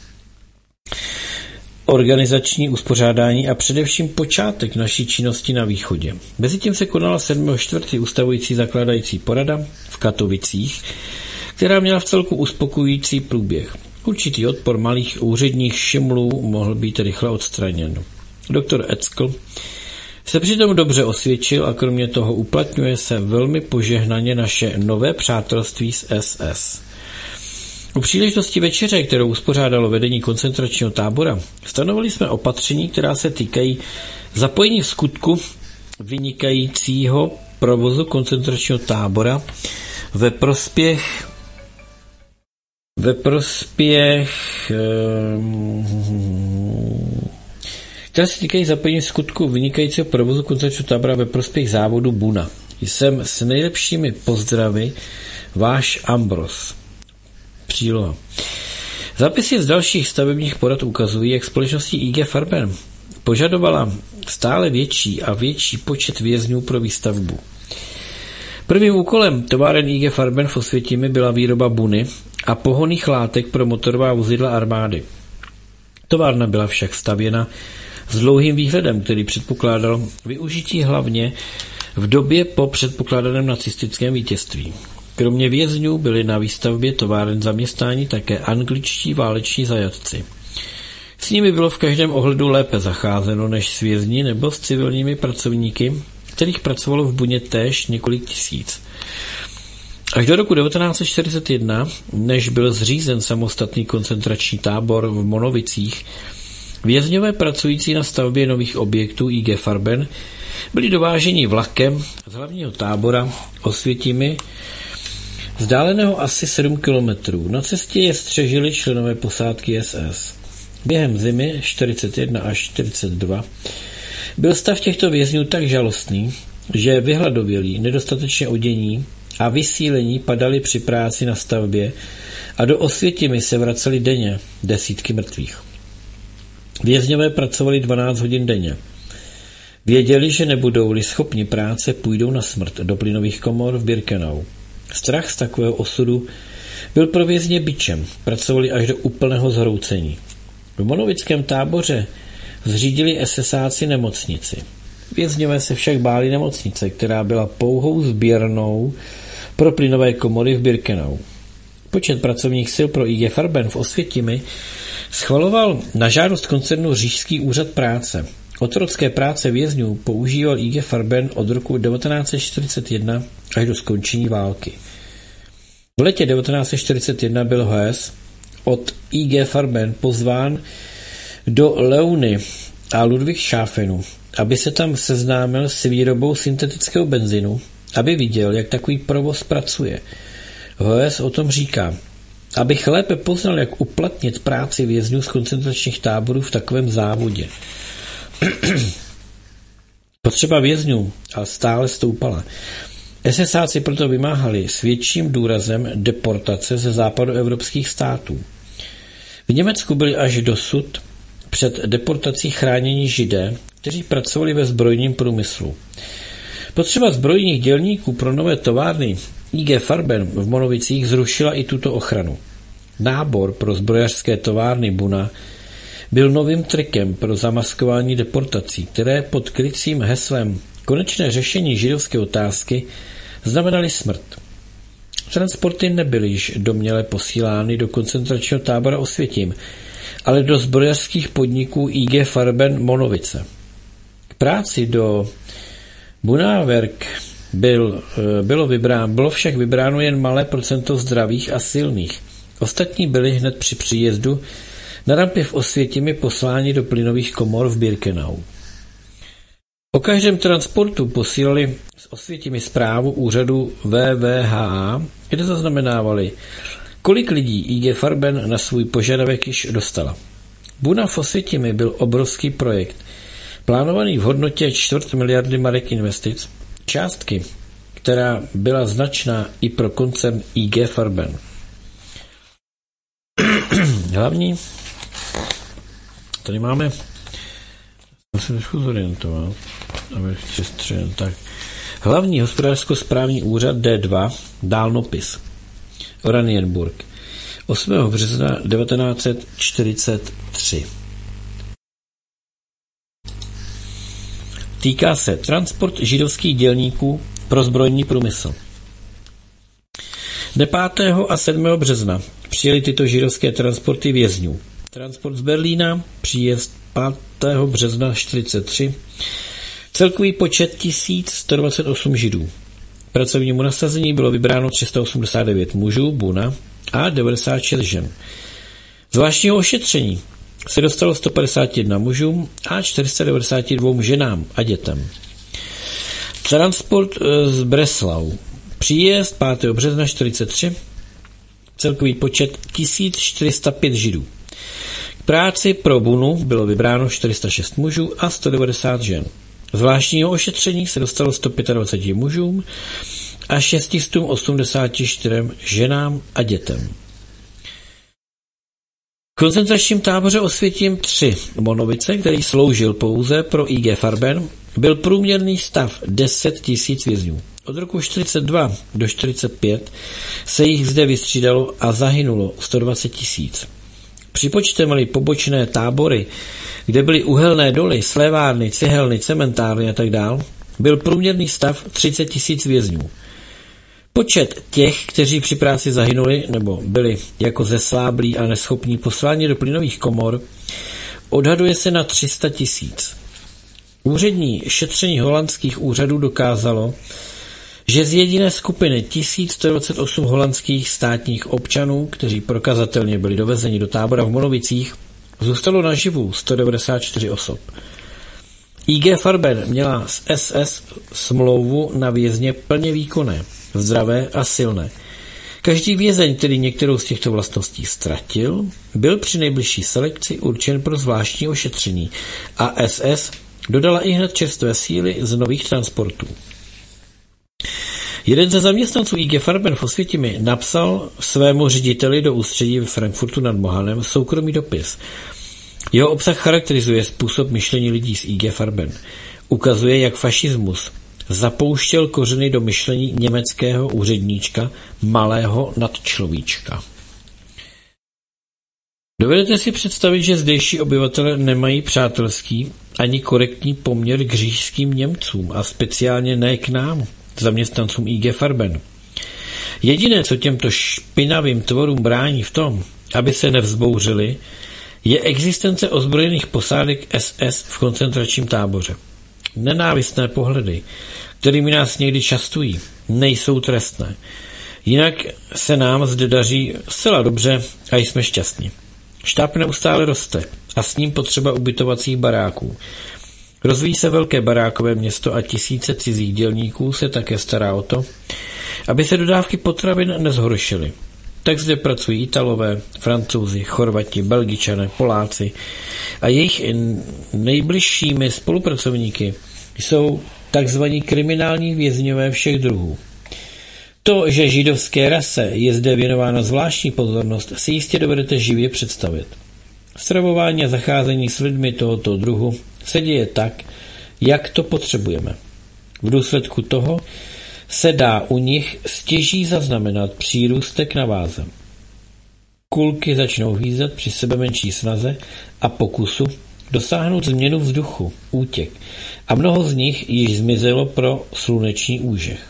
organizační uspořádání a především počátek naší činnosti na východě. Mezitím se konala 7.4. ustavující zakládající porada v Katovicích, která měla v celku uspokojující průběh. Určitý odpor malých úředních šimlů mohl být rychle odstraněn. Doktor Eckl se přitom dobře osvědčil a kromě toho uplatňuje se velmi požehnaně naše nové přátelství s SS. U příležitosti večeře, kterou uspořádalo vedení koncentračního tábora, stanovili jsme opatření, která se týkají zapojení v skutku vynikajícího provozu koncentračního tábora ve prospěch které se týkají zapojení skutku vynikajícího provozu koncentračního tábora ve prospěch závodu Buna. Jsem s nejlepšími pozdravy váš Ambros. Příloha. Zápisy z dalších stavebních porad ukazují, jak společnosti IG Farben požadovala stále větší a větší počet vězňů pro výstavbu. Prvním úkolem továren IG Farben v Osvětimi byla výroba buny a pohonných látek pro motorová vozidla armády. Továrna byla však stavěna s dlouhým výhledem, který předpokládal využití hlavně v době po předpokládaném nacistickém vítězství. Kromě vězňů byli na výstavbě továren zaměstnáni také angličtí váleční zajatci. S nimi bylo v každém ohledu lépe zacházeno než s vězni nebo s civilními pracovníky, kterých pracovalo v Buně též několik tisíc. Až do roku 1941, než byl zřízen samostatný koncentrační tábor v Monovicích, vězňové pracující na stavbě nových objektů IG Farben byli dováženi vlakem z hlavního tábora Osvětimi, vzdáleného asi 7 kilometrů. Na cestě je střežili členové posádky SS. Během zimy 41 až 42 byl stav těchto vězňů tak žalostný, že vyhladovělí, nedostatečně odění a vysílení padali při práci na stavbě a do Osvětimi se vraceli denně desítky mrtvých. Vězňové pracovali 12 hodin denně. Věděli, že nebudou-li schopni práce, půjdou na smrt do plynových komor v Birkenau. Strach z takového osudu byl pro vězně bičem, pracovali až do úplného zhroucení. V monovickém táboře zřídili SSáci nemocnici. Vězňové se však báli nemocnice, která byla pouhou sběrnou pro plynové komory v Birkenau. Počet pracovních sil pro IG Farben v Osvětimi schvaloval na žádost koncernu Říšský úřad práce. Otrocké práce vězňů používal IG Farben od roku 1941 až do skončení války. V letě 1941 byl Hess od IG Farben pozván do Leuny a Ludwigshafenu, aby se tam seznámil s výrobou syntetického benzinu, aby viděl, jak takový provoz pracuje. Hess o tom říká: abych lépe poznal, jak uplatnit práci vězňů z koncentračních táborů v takovém závodě. Potřeba vězňů ale stále stoupala. SSáci proto vymáhali s větším důrazem deportace ze západoevropských států. V Německu byli až dosud před deportací chránění Židé, kteří pracovali ve zbrojním průmyslu. Potřeba zbrojních dělníků pro nové továrny IG Farben v Monovicích zrušila i tuto ochranu. Nábor pro zbrojařské továrny Buna byl novým trikem pro zamaskování deportací, které pod krycím heslem konečné řešení židovské otázky znamenaly smrt. Transporty nebyly již domněle posílány do koncentračního tábora Osvětim, ale do zbrojařských podniků IG Farben Monovice. K práci do Bunawerk bylo však vybráno jen malé procento zdravých a silných. Ostatní byli hned při příjezdu na rampě v Osvětimi posláni do plynových komor v Birkenau. O každém transportu posílali z Osvětimi zprávu úřadu VVHA, kde zaznamenávali, kolik lidí IG Farben na svůj požadavek již dostala. Buna v Osvětimi byl obrovský projekt, plánovaný v hodnotě 4 miliardy marek investic, částky, která byla značná i pro koncern IG Farben. Hlavní, tady máme, musím se trošku zorientovat, abych přestřel, tak. Hlavní hospodářsko-správní úřad D2, dálnopis, Oranienburg, 8. března 1943. Týká se transport židovských dělníků pro zbrojní průmysl. Dne 5. a 7. března přijeli tyto židovské transporty vězňů. Transport z Berlína, příjezd 5. března 1943, celkový počet 1128 židů. Pracovnímu nasazení bylo vybráno 389 mužů, Buna, a 96 žen. Zvláštního ošetření se dostalo 151 mužům a 492 ženám a dětem. Transport z Breslau. Příjezd 5. března 1943, celkový počet 1405 židů. K práci pro Bunu bylo vybráno 406 mužů a 190 žen. Zvláštního ošetření se dostalo 125 mužům a 684 ženám a dětem. V koncentračním táboře Osvětim 3 Monovice, který sloužil pouze pro IG Farben, byl průměrný stav 10 000 vězňů. Od roku 1942 do 1945 se jich zde vystřídalo a zahynulo 120 000. Připočteme-li pobočné tábory, kde byly uhelné doly, slévárny, cihelny, cementárny a tak dál, byl průměrný stav 30 000 vězňů. Počet těch, kteří při práci zahynuli nebo byli jako zesláblí a neschopní posláni do plynových komor, odhaduje se na 300 000. Úřední šetření holandských úřadů dokázalo, že z jediné skupiny 1128 holandských státních občanů, kteří prokazatelně byli dovezeni do tábora v Monovicích, zůstalo naživu 194 osob. IG Farben měla s SS smlouvu na vězně plně výkonné, zdravé a silné. Každý vězeň, který některou z těchto vlastností ztratil, byl při nejbližší selekci určen pro zvláštní ošetření a SS dodala ihned čerstvé síly z nových transportů. Jeden ze zaměstnanců IG Farben v Osvětimi napsal svému řediteli do ústředí v Frankfurtu nad Mohanem soukromý dopis. Jeho obsah charakterizuje způsob myšlení lidí z IG Farben. Ukazuje, jak fašismus zapouštěl kořeny do myšlení německého úředníčka, malého nadčlovíčka. Dovedete si představit, že zdejší obyvatelé nemají přátelský ani korektní poměr k říšským Němcům a speciálně ne k nám, zaměstnancům IG Farben. Jediné, co těmto špinavým tvorům brání v tom, aby se nevzbouřili, je existence ozbrojených posádek SS v koncentračním táboře. Nenávistné pohledy, kterými nás někdy častují, nejsou trestné. Jinak se nám zde daří zcela dobře a jsme šťastní. Štáb neustále roste a s ním potřeba ubytovacích baráků. Rozvíjí se velké barákové město a tisíce cizích dělníků se také stará o to, aby se dodávky potravin nezhoršily. Tak zde pracují Italové, Francouzi, Chorvati, Belgičané, Poláci a jejich nejbližšími spolupracovníky jsou takzvaní kriminální vězňové všech druhů. To, že židovské rase je zde věnována zvláštní pozornost, si jistě dovedete živě představit. Stravování a zacházení s lidmi tohoto druhu se děje tak, jak to potřebujeme. V důsledku toho se dá u nich stěží zaznamenat přírůstek na váze. Kulky začnou hýzat při sebe menší snaze a pokusu dosáhnout změnu vzduchu, útěk, a mnoho z nich již zmizelo pro sluneční úžeh.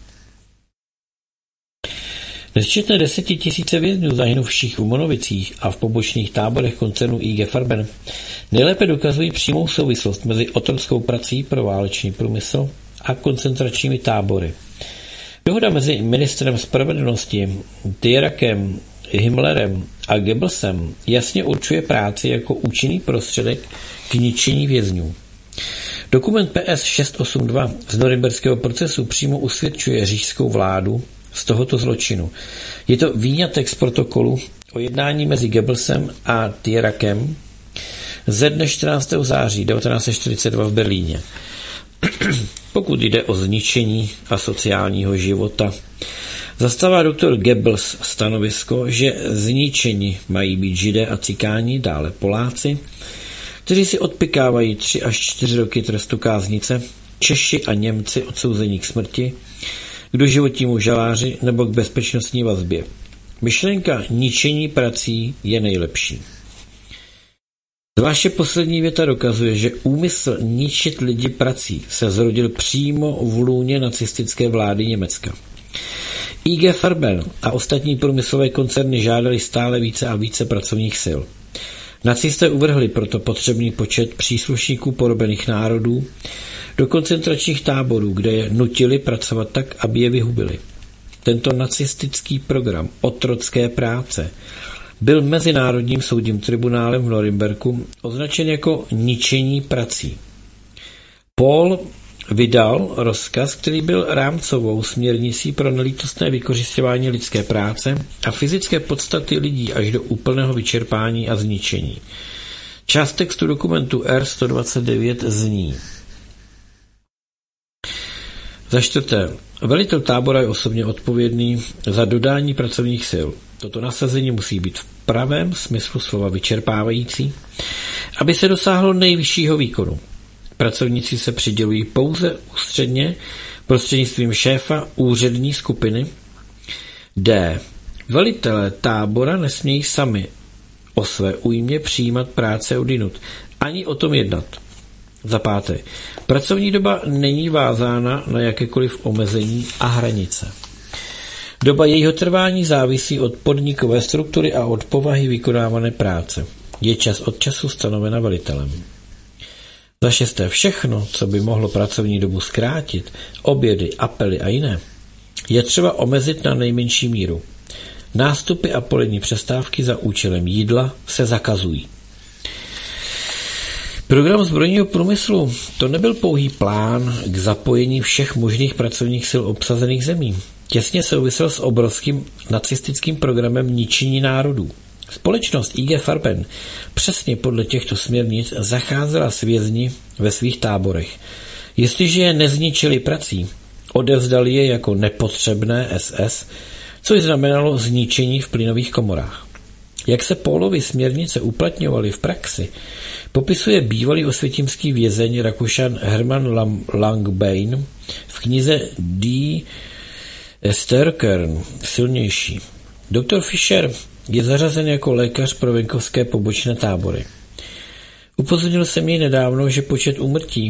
Nesčetné 10 000 vězňů zahynuvších v Monovicích a v pobočných táborech koncernu IG Farben nejlépe dokazují přímou souvislost mezi otrockou prací pro válečný průmysl a koncentračními tábory. Dohoda mezi ministrem spravedlnosti Thierakem, Himmlerem a Goebbelsem jasně určuje práci jako účinný prostředek k ničení vězňů. Dokument PS 682 z norimberského procesu přímo usvědčuje říšskou vládu z tohoto zločinu. Je to výňatek z protokolu o jednání mezi Goebbelsem a Thierakem ze dne 14. září 1942 v Berlíně. Pokud jde o zničení asociálního života, zastává doktor Goebbels stanovisko, že zničeni mají být Židé a Cikáni, dále Poláci, kteří si odpikávají 3 až 4 roky trestu káznice, Češi a Němci odsouzení k smrti, k doživotnímu žaláři nebo k bezpečnostní vazbě. Myšlenka ničení prací je nejlepší. Zvláště poslední věta dokazuje, že úmysl ničit lidi prací se zrodil přímo v lůně nacistické vlády Německa. IG Farben a ostatní průmyslové koncerny žádali stále více a více pracovních sil. Nacisté uvrhli proto potřebný počet příslušníků porobených národů do koncentračních táborů, kde je nutili pracovat tak, aby je vyhubili. Tento nacistický program otrocké práce byl Mezinárodním soudním tribunálem v Norimberku označen jako ničení prací. Paul vydal rozkaz, který byl rámcovou směrnicí pro nelítostné vykořisťování lidské práce a fyzické podstaty lidí až do úplného vyčerpání a zničení. Část textu dokumentu R129 zní: Za čtvrté, velitel tábora je osobně odpovědný za dodání pracovních sil. Toto nasazení musí být v pravém smyslu slova vyčerpávající, aby se dosáhlo nejvyššího výkonu. Pracovníci se přidělují pouze ústředně prostřednictvím šéfa úřední skupiny. D. Velitelé tábora nesmějí sami o své újmě přijímat práce odinut, ani o tom jednat. Za páté, pracovní doba není vázána na jakékoliv omezení a hranice. Doba jejího trvání závisí od podnikové struktury a od povahy vykonávané práce. Je čas od času stanovena velitelem. Za šesté, všechno, co by mohlo pracovní dobu zkrátit, obědy, apely a jiné, je třeba omezit na nejmenší míru. Nástupy a polední přestávky za účelem jídla se zakazují. Program zbrojního průmyslu to nebyl pouhý plán k zapojení všech možných pracovních sil obsazených zemí. Těsně souvisel s obrovským nacistickým programem ničení národů. Společnost IG Farben přesně podle těchto směrnic zacházela s vězni ve svých táborech. Jestliže je nezničili prací, odevzdali je jako nepotřebné SS, což znamenalo zničení v plynových komorách. Jak se Paulovy směrnice uplatňovaly v praxi, popisuje bývalý osvětimský vězeň Rakušan Hermann Langbein v knize Die Stärkeren, silnější. Dr. Fischer je zařazen jako lékař pro venkovské pobočné tábory. Upozornil jsem jej nedávno, že počet úmrtí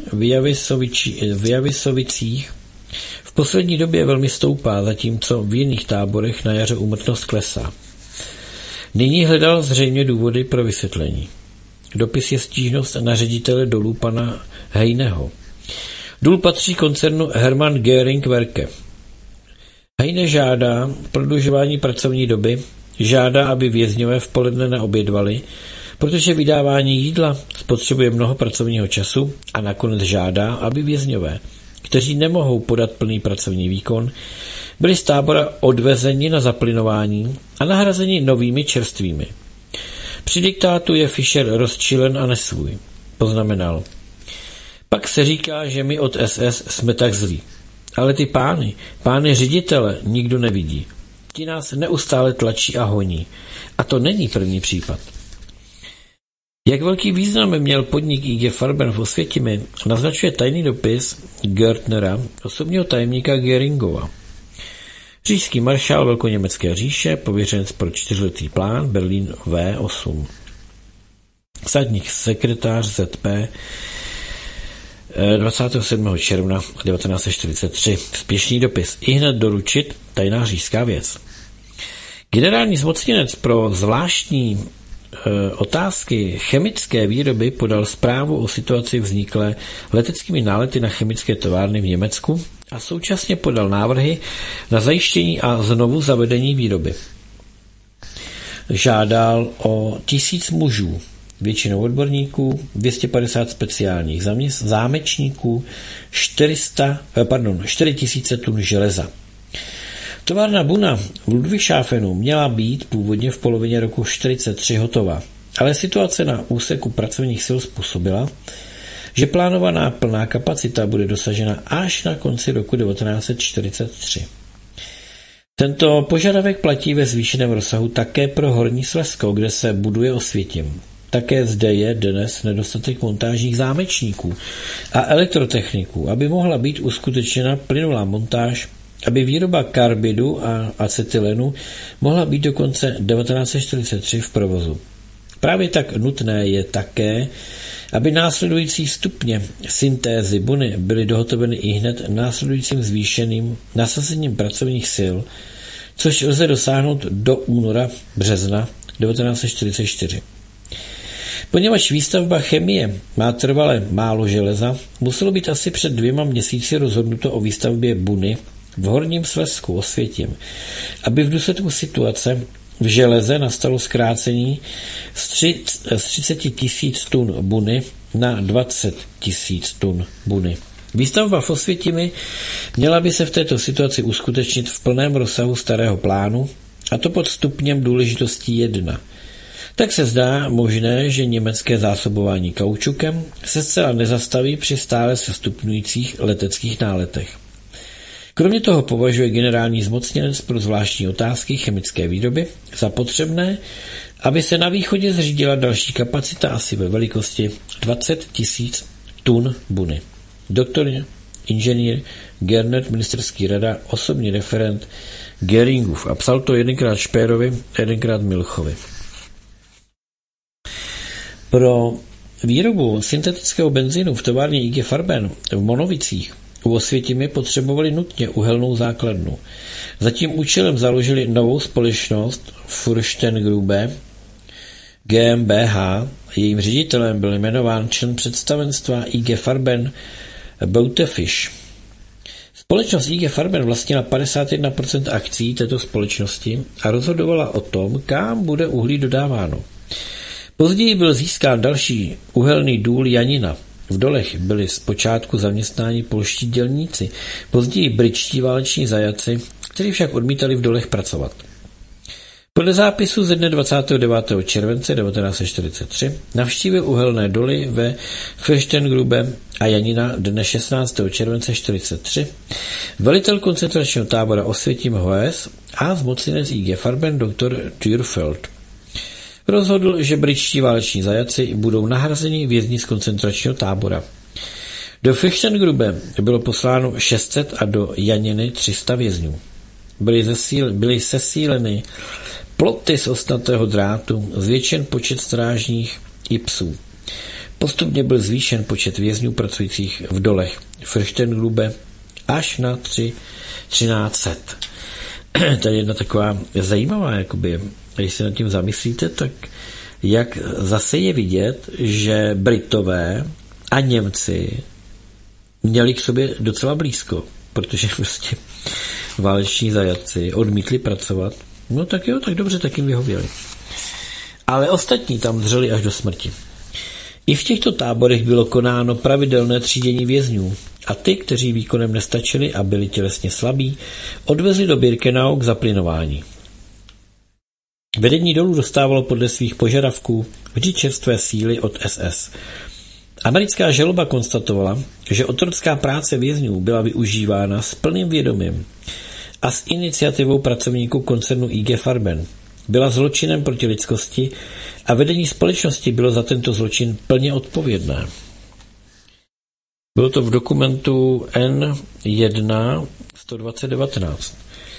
v Javisovicích v poslední době velmi stoupá, zatímco v jiných táborech na jaře úmrtnost klesá. Nyní hledal zřejmě důvody pro vysvětlení. Dopis je stížnost na ředitele dolů pana Heineho. Důl patří koncernu Hermann Göring Werke. Heine žádá prodlužování pracovní doby, žádá, aby vězňové v poledne neobědvali, protože vydávání jídla spotřebuje mnoho pracovního času, a nakonec žádá, aby vězňové, kteří nemohou podat plný pracovní výkon, byli z tábora odvezeni na zaplynování a nahrazeni novými čerstvými. Při diktátu je Fischer rozčilen a nesvůj. Poznamenal: Pak se říká, že my od SS jsme tak zlí. Ale ty pány ředitele nikdo nevidí. Ti nás neustále tlačí a honí. A to není první případ. Jak velký význam měl podnik IG Farben v Osvětimi, naznačuje tajný dopis Görtnera, osobního tajemníka Göringova. Říšský maršál velkoněmecké říše, pověřenec pro 4letý plán Berlín V8. Státní sekretář ZP 27. června 1943. Spěšný dopis. Ihned doručit tajná říšská věc. Generální zmocněnec pro zvláštní otázky chemické výroby podal zprávu o situaci vzniklé leteckými nálety na chemické továrny v Německu a současně podal návrhy na zajištění a znovu zavedení výroby. Žádal o 1000 mužů, většinou odborníků, 250 speciálních zámečníků, 4000 tun železa. Továrna Buna v Ludwigshafenu měla být původně v polovině roku 1943 hotová, ale situace na úseku pracovních sil způsobila, že plánovaná plná kapacita bude dosažena až na konci roku 1943. Tento požadavek platí ve zvýšeném rozsahu také pro Horní Slezsko, kde se buduje Osvětim. Také zde je dnes nedostatek montážních zámečníků a elektrotechniků, aby mohla být uskutečněna plynulá montáž, aby výroba karbidu a acetylenu mohla být do konce 1943 v provozu. Právě tak nutné je také, aby následující stupně syntézy buny byly dohotoveny ihned následujícím zvýšeným nasazením pracovních sil, což lze dosáhnout do února-března 1944. Poněvadž výstavba chemie má trvale málo železa, muselo být asi před 2 měsíci rozhodnuto o výstavbě buny v Horním Slezsku Osvětim, aby v důsledku situace v železe nastalo zkrácení z 30 000 tun buny na 20 000 tun buny. Výstavba v Osvětimi měla by se v této situaci uskutečnit v plném rozsahu starého plánu, a to pod stupněm důležitostí 1. Tak se zdá možné, že německé zásobování kaučukem se zcela nezastaví při stále se stupňujících leteckých náletech. Kromě toho považuje generální zmocněnec pro zvláštní otázky chemické výroby za potřebné, aby se na východě zřídila další kapacita asi ve velikosti 20 000 tun buny. Doktor, inženýr, Gerner, ministerský rada, osobní referent Göringův a psal to 1krát Špérovi, 1krát Milchovi. Pro výrobu syntetického benzínu v továrně IG Farben v Monovicích u Osvětimi potřebovali nutně uhelnou základnu. Za tím účelem založili novou společnost Fürstengrube GmbH. Jejím ředitelem byl jmenován člen představenstva IG Farben Boutefisch. Společnost IG Farben vlastnila 51% akcí této společnosti a rozhodovala o tom, kam bude uhlí dodáváno. Později byl získán další uhelný důl Janina. V dolech byli zpočátku zaměstnáni polští dělníci, později britští váleční zajatci, kteří však odmítali v dolech pracovat. Podle zápisu ze dne 29. července 1943 navštívil uhelné doly ve Fürstengrube a Janina dne 16. července 1943 velitel koncentračního tábora Osvětim Hoes a zmocněnec IG Farben dr. Thürfeld. Rozhodl, že britští váleční zajatci budou nahrazeni vězni z koncentračního tábora. Do Fürstengrube bylo posláno 600 a do Janiny 300 vězňů. Byly sesíleny ploty z ostnatého drátu, zvětšen počet strážních i psů. Postupně byl zvýšen počet vězňů pracujících v dolech Fürstengrube až na 1300. To je jedna taková zajímavá, jakoby, když se nad tím zamyslíte, tak jak zase je vidět, že Britové a Němci měli k sobě docela blízko, protože prostě váleční zajatci odmítli pracovat. No tak jo, tak dobře, tak jim vyhověli. Ale ostatní tam dřeli až do smrti. I v těchto táborech bylo konáno pravidelné třídění vězňů a ty, kteří výkonem nestačili a byli tělesně slabí, odvezli do Birkenau k zaplynování. Vedení dolů dostávalo podle svých požadavků vždy čerstvé síly od SS Americká žaloba konstatovala, že otrocká práce vězňů byla využívána s plným vědomím a s iniciativou pracovníků koncernu IG Farben. Byla zločinem proti lidskosti a vedení společnosti bylo za tento zločin plně odpovědné. Bylo to v dokumentu N1 12019.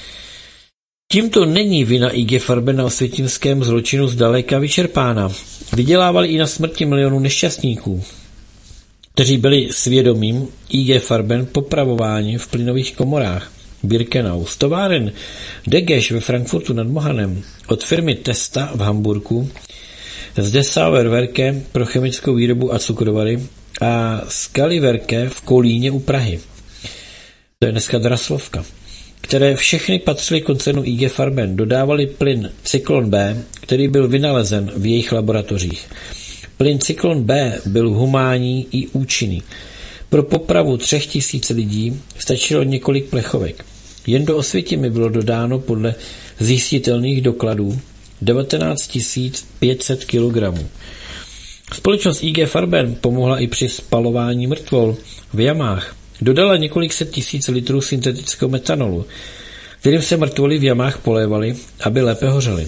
Tímto není vina IG Farben na osvětimském zločinu zdaleka vyčerpána. Vydělávali i na smrti milionů nešťastníků, kteří byli svědomím IG Farben popravováni v plynových komorách Birkenau z továren Degeš ve Frankfurtu nad Mohanem, od firmy Testa v Hamburku, z Dessauerwerke pro chemickou výrobu a cukrovary a z Kaliverke v Kolíně u Prahy. To je dneska Draslovka, které všechny patřily koncernu IG Farben, dodávali plyn Cyklon B, který byl vynalezen v jejich laboratořích. Plyn Cyklon B byl humánní i účinný. Pro popravu 3000 lidí stačilo několik plechovek. Jen do Osvětimi bylo dodáno podle zjistitelných dokladů 19 500 kg. Společnost IG Farben pomohla i při spalování mrtvol v jamách. Dodala několik set tisíc litrů syntetického metanolu, kterým se mrtvoly v jamách polévaly, aby lépe hořely.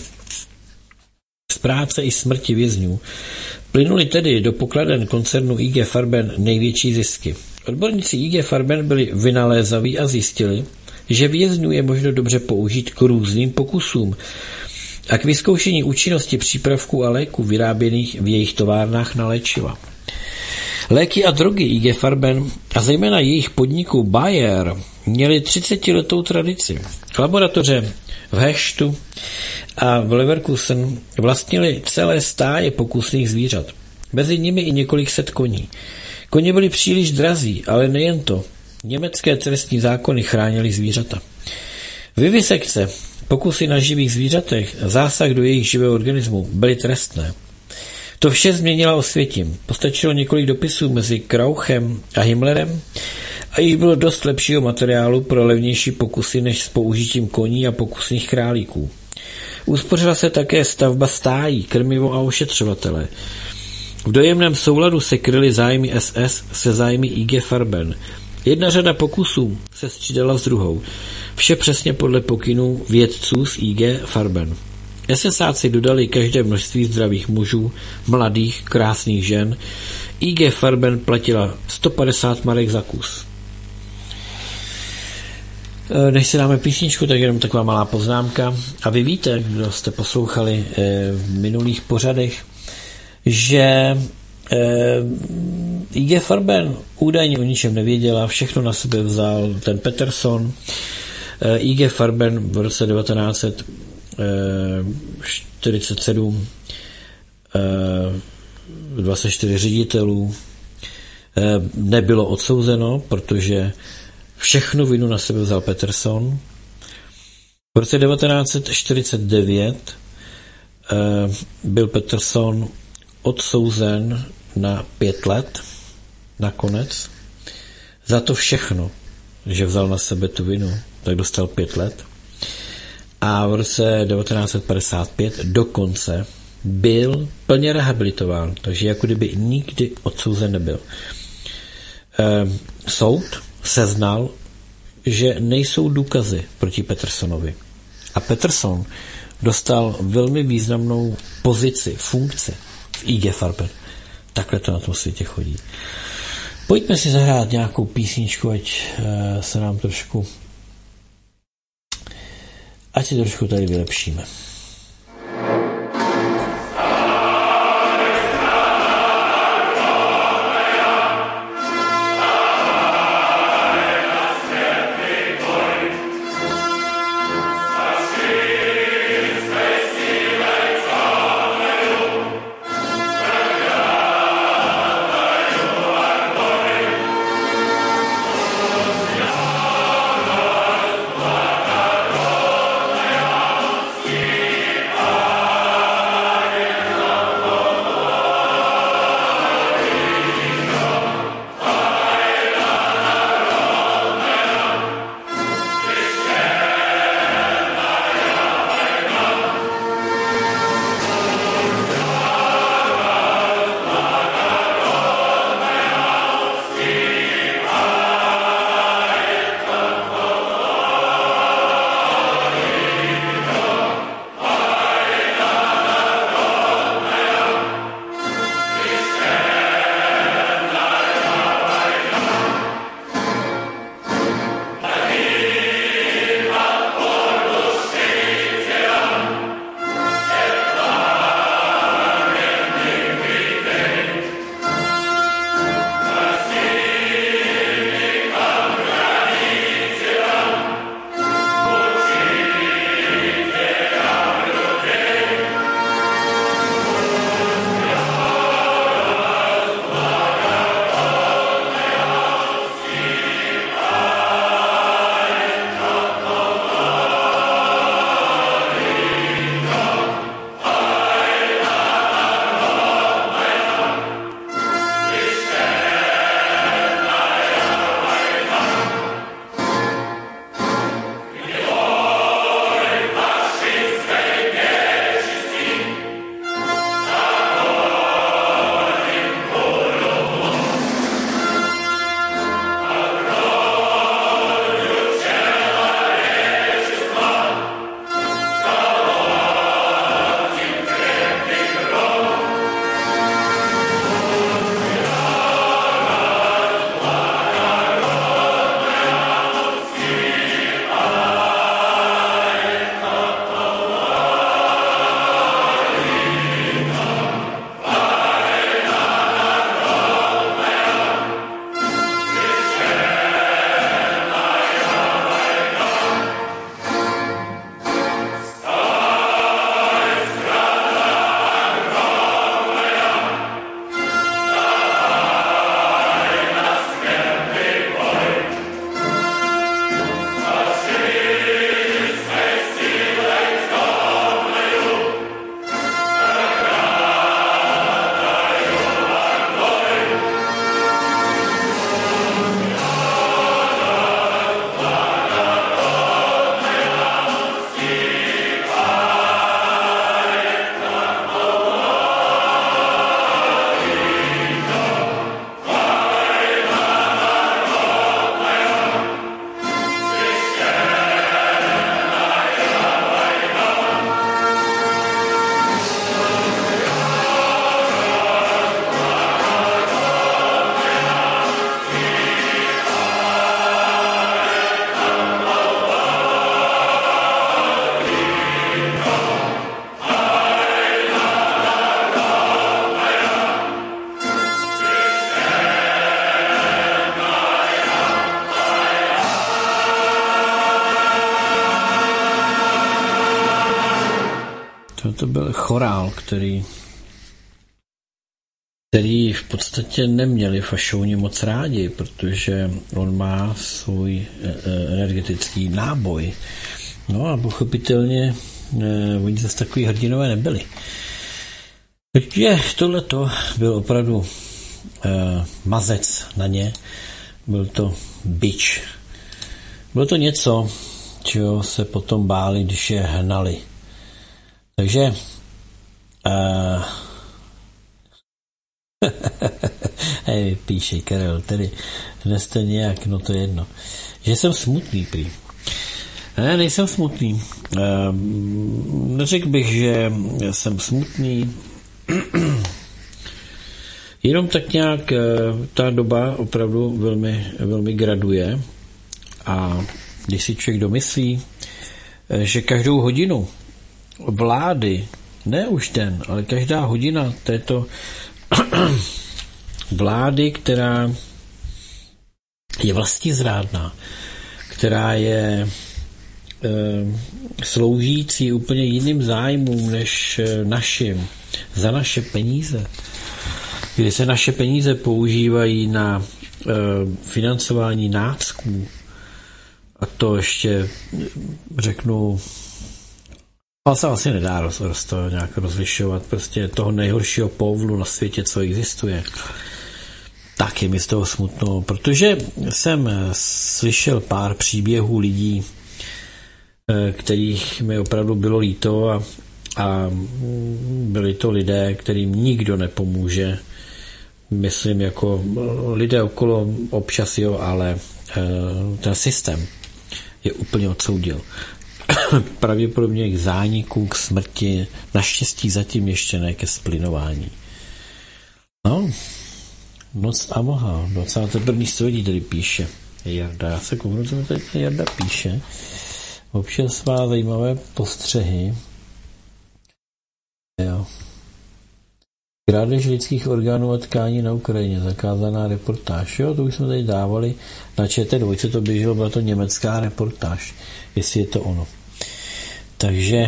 Z práce i smrti vězňů plynuly tedy do pokladen koncernu IG Farben největší zisky. Odborníci IG Farben byli vynalézaví a zjistili, že vězňů je možno dobře použít k různým pokusům a k vyzkoušení účinnosti přípravků a léků vyráběných v jejich továrnách na léčiva. Léky a drogy IG Farben a zejména jejich podniku Bayer měly 30letou tradici. Laboratoře v Heštu a v Leverkusen vlastnili celé stáje pokusných zvířat. Mezi nimi i několik set koní. Koně byly příliš drazí, ale nejen to. Německé trestní zákony chránily zvířata. Vivisekce, pokusy na živých zvířatech, zásah do jejich živého organismu byly trestné. To vše změnila Osvětim. Postačilo několik dopisů mezi Krauchem a Himmlerem a již bylo dost lepšího materiálu pro levnější pokusy než s použitím koní a pokusných králíků. Uspořila se také stavba stájí, krmivo a ošetřovatele. V dojemném souladu se kryly zájmy SS se zájmy IG Farben. Jedna řada pokusů se střídala s druhou. Vše přesně podle pokynů vědců z IG Farben. SSáci dodali každé množství zdravých mužů, mladých, krásných žen. IG Farben platila 150 marek za kus. Než si dáme písničku, tak jenom taková malá poznámka. A vy víte, kdo jste poslouchali v minulých pořadech, že IG Farben údajně o ničem nevěděla, všechno na sebe vzal ten Peterson. IG Farben v roce 1947 24 ředitelů nebylo odsouzeno, protože všechnu vinu na sebe vzal Peterson. V roce 1949 byl Peterson odsouzen na 5 let nakonec. Za to všechno, že vzal na sebe tu vinu, tak dostal 5 let. A v roce 1955 dokonce byl plně rehabilitován, takže jako kdyby nikdy odsouzen nebyl. Soud seznal, že nejsou důkazy proti Petersonovi. A Peterson dostal velmi významnou pozici, funkci v IG Farben. Takhle to na tom světě chodí. Pojďme si zahrát nějakou písničku, ať si trošku tady vylepšíme. Yeah. chorál, který v podstatě neměli fašouni moc rádi, protože on má svůj energetický náboj. No a pochopitelně oni zase takový hrdinové nebyli. Takže tohleto byl opravdu mazec na ně, byl to bič. Bylo to něco, čeho se potom báli, když je hnali. Takže píše Karel, tedy dnes to nějak, no to je jedno. Že jsem smutný prý. Ne, nejsem smutný. Neřekl bych, že jsem smutný. Jenom tak nějak ta doba opravdu velmi, velmi graduje a když si člověk domyslí, že každou hodinu vlády, ne už den, ale každá hodina této vlády, která je vlastizrádná, která je sloužící úplně jiným zájmům než našim, za naše peníze, kdy se naše peníze používají na financování nácků, a to ještě řeknu, ale se asi nedá nějak rozlišovat, prostě toho nejhoršího povlu na světě, co existuje. Tak je mi z toho smutno, protože jsem slyšel pár příběhů lidí, kterých mi opravdu bylo líto a byli to lidé, kterým nikdo nepomůže. Myslím, jako lidé okolo občas jo, ale ten systém je úplně odsoudil. Pravděpodobně k zániku, k smrti, naštěstí zatím ještě ne ke splinování. No, Noc a mlha, 21. století tady píše Jarda. Já se kouknu, co mi tady Jarda píše. Občas má zajímavé postřehy. Jo. Krádež lidských orgánů a tkání na Ukrajině, zakázaná reportáž. Jo, to už jsme tady dávali na ČT2, to běželo, byla to německá reportáž, jestli je to ono. Takže,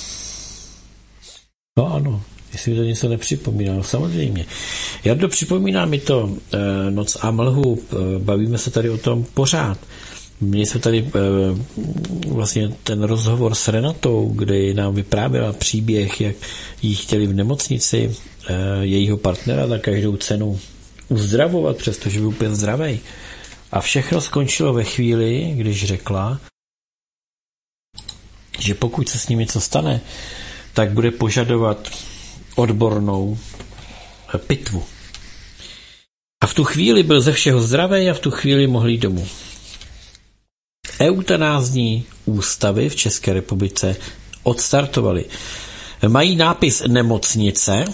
no ano, jestli mi to něco nepřipomíná, no samozřejmě. Jardo, připomíná mi to Noc a mlhu, bavíme se tady o tom pořád. Měli jsme tady vlastně ten rozhovor s Renatou, kde nám vyprávěla příběh, jak jí chtěli v nemocnici jejího partnera za každou cenu uzdravovat, přestože byl úplně zdravej. A všechno skončilo ve chvíli, když řekla, že pokud se s ním něco stane, tak bude požadovat odbornou pitvu. A v tu chvíli byl ze všeho zdravej a v tu chvíli mohl jít domů. Eutanázní ústavy v České republice odstartovaly. Mají nápis nemocnice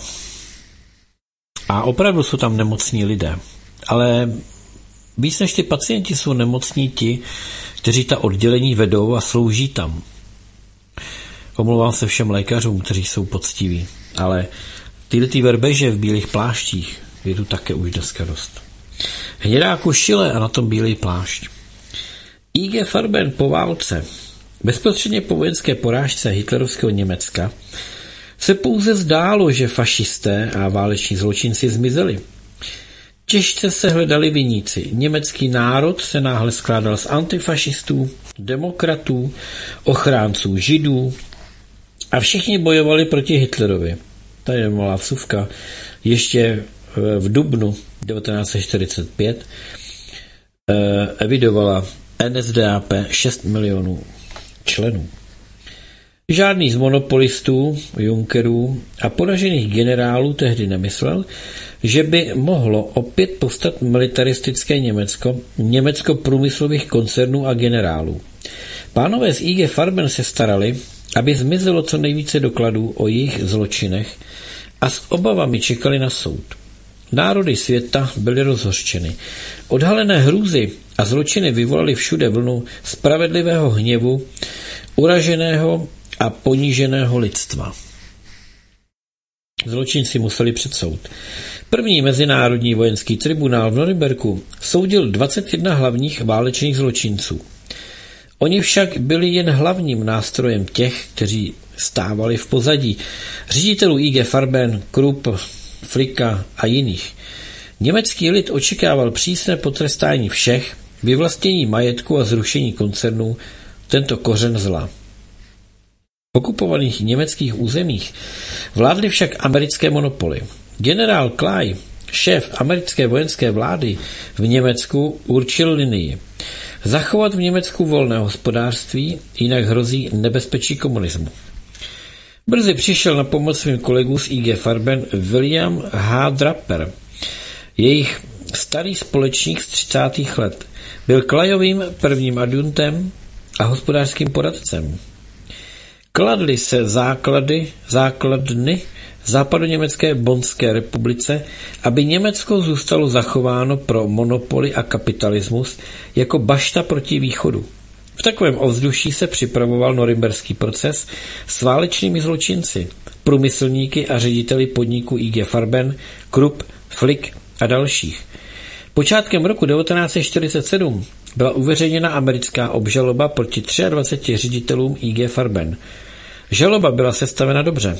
a opravdu jsou tam nemocní lidé. Ale víc než ty pacienti jsou nemocní ti, kteří ta oddělení vedou a slouží tam. Omlouvám se všem lékařům, kteří jsou poctiví, ale ty verbeže v bílých pláštích je tu také už dneska dost. Hnědá košile a na tom bílý plášť. IG Farben po válce, bezprostředně po vojenské porážce hitlerovského Německa, se pouze zdálo, že fašisté a váleční zločinci zmizeli. Těžce se hledali viníci. Německý národ se náhle skládal z antifašistů, demokratů, ochránců židů a všichni bojovali proti Hitlerovi. Tady je malá vsuvka. Ještě v dubnu 1945 evidovala NSDAP 6 milionů členů. Žádný z monopolistů, Junckerů a poražených generálů tehdy nemyslel, že by mohlo opět povstat militaristické Německo průmyslových koncernů a generálů. Pánové z IG Farben se starali, aby zmizelo co nejvíce dokladů o jejich zločinech a s obavami čekali na soud. Národy světa byly rozhořčeny. Odhalené hrůzy a zločiny vyvolaly všude vlnu spravedlivého hněvu, uraženého a poníženého lidstva. Zločinci museli před soud. První mezinárodní vojenský tribunál v Norimberku soudil 21 hlavních válečných zločinců. Oni však byli jen hlavním nástrojem těch, kteří stávali v pozadí ředitelů IG Farben, Krupp, Flicka a jiných. Německý lid očekával přísné potrestání všech, vyvlastnění majetku a zrušení koncernů, tento kořen zla. V okupovaných německých územích vládly však americké monopoly. Generál Clay, šéf americké vojenské vlády v Německu, určil linii. Zachovat v Německu volné hospodářství, jinak hrozí nebezpečí komunismu. Brzy přišel na pomoc svým kolegům z IG Farben William H. Draper. Jejich starý společník z 30. let byl Clayovým prvním adjuntem a hospodářským poradcem. Kladly se základny západoněmecké Bonské republice, aby Německo zůstalo zachováno pro monopoly a kapitalismus jako bašta proti východu. V takovém ovzduší se připravoval norimberský proces s válečnými zločinci, průmyslníky a řediteli podniků IG Farben, Krupp, Flick a dalších. Počátkem roku 1947 byla uveřejněna americká obžaloba proti 23 ředitelům IG Farben. Žaloba byla sestavena dobře,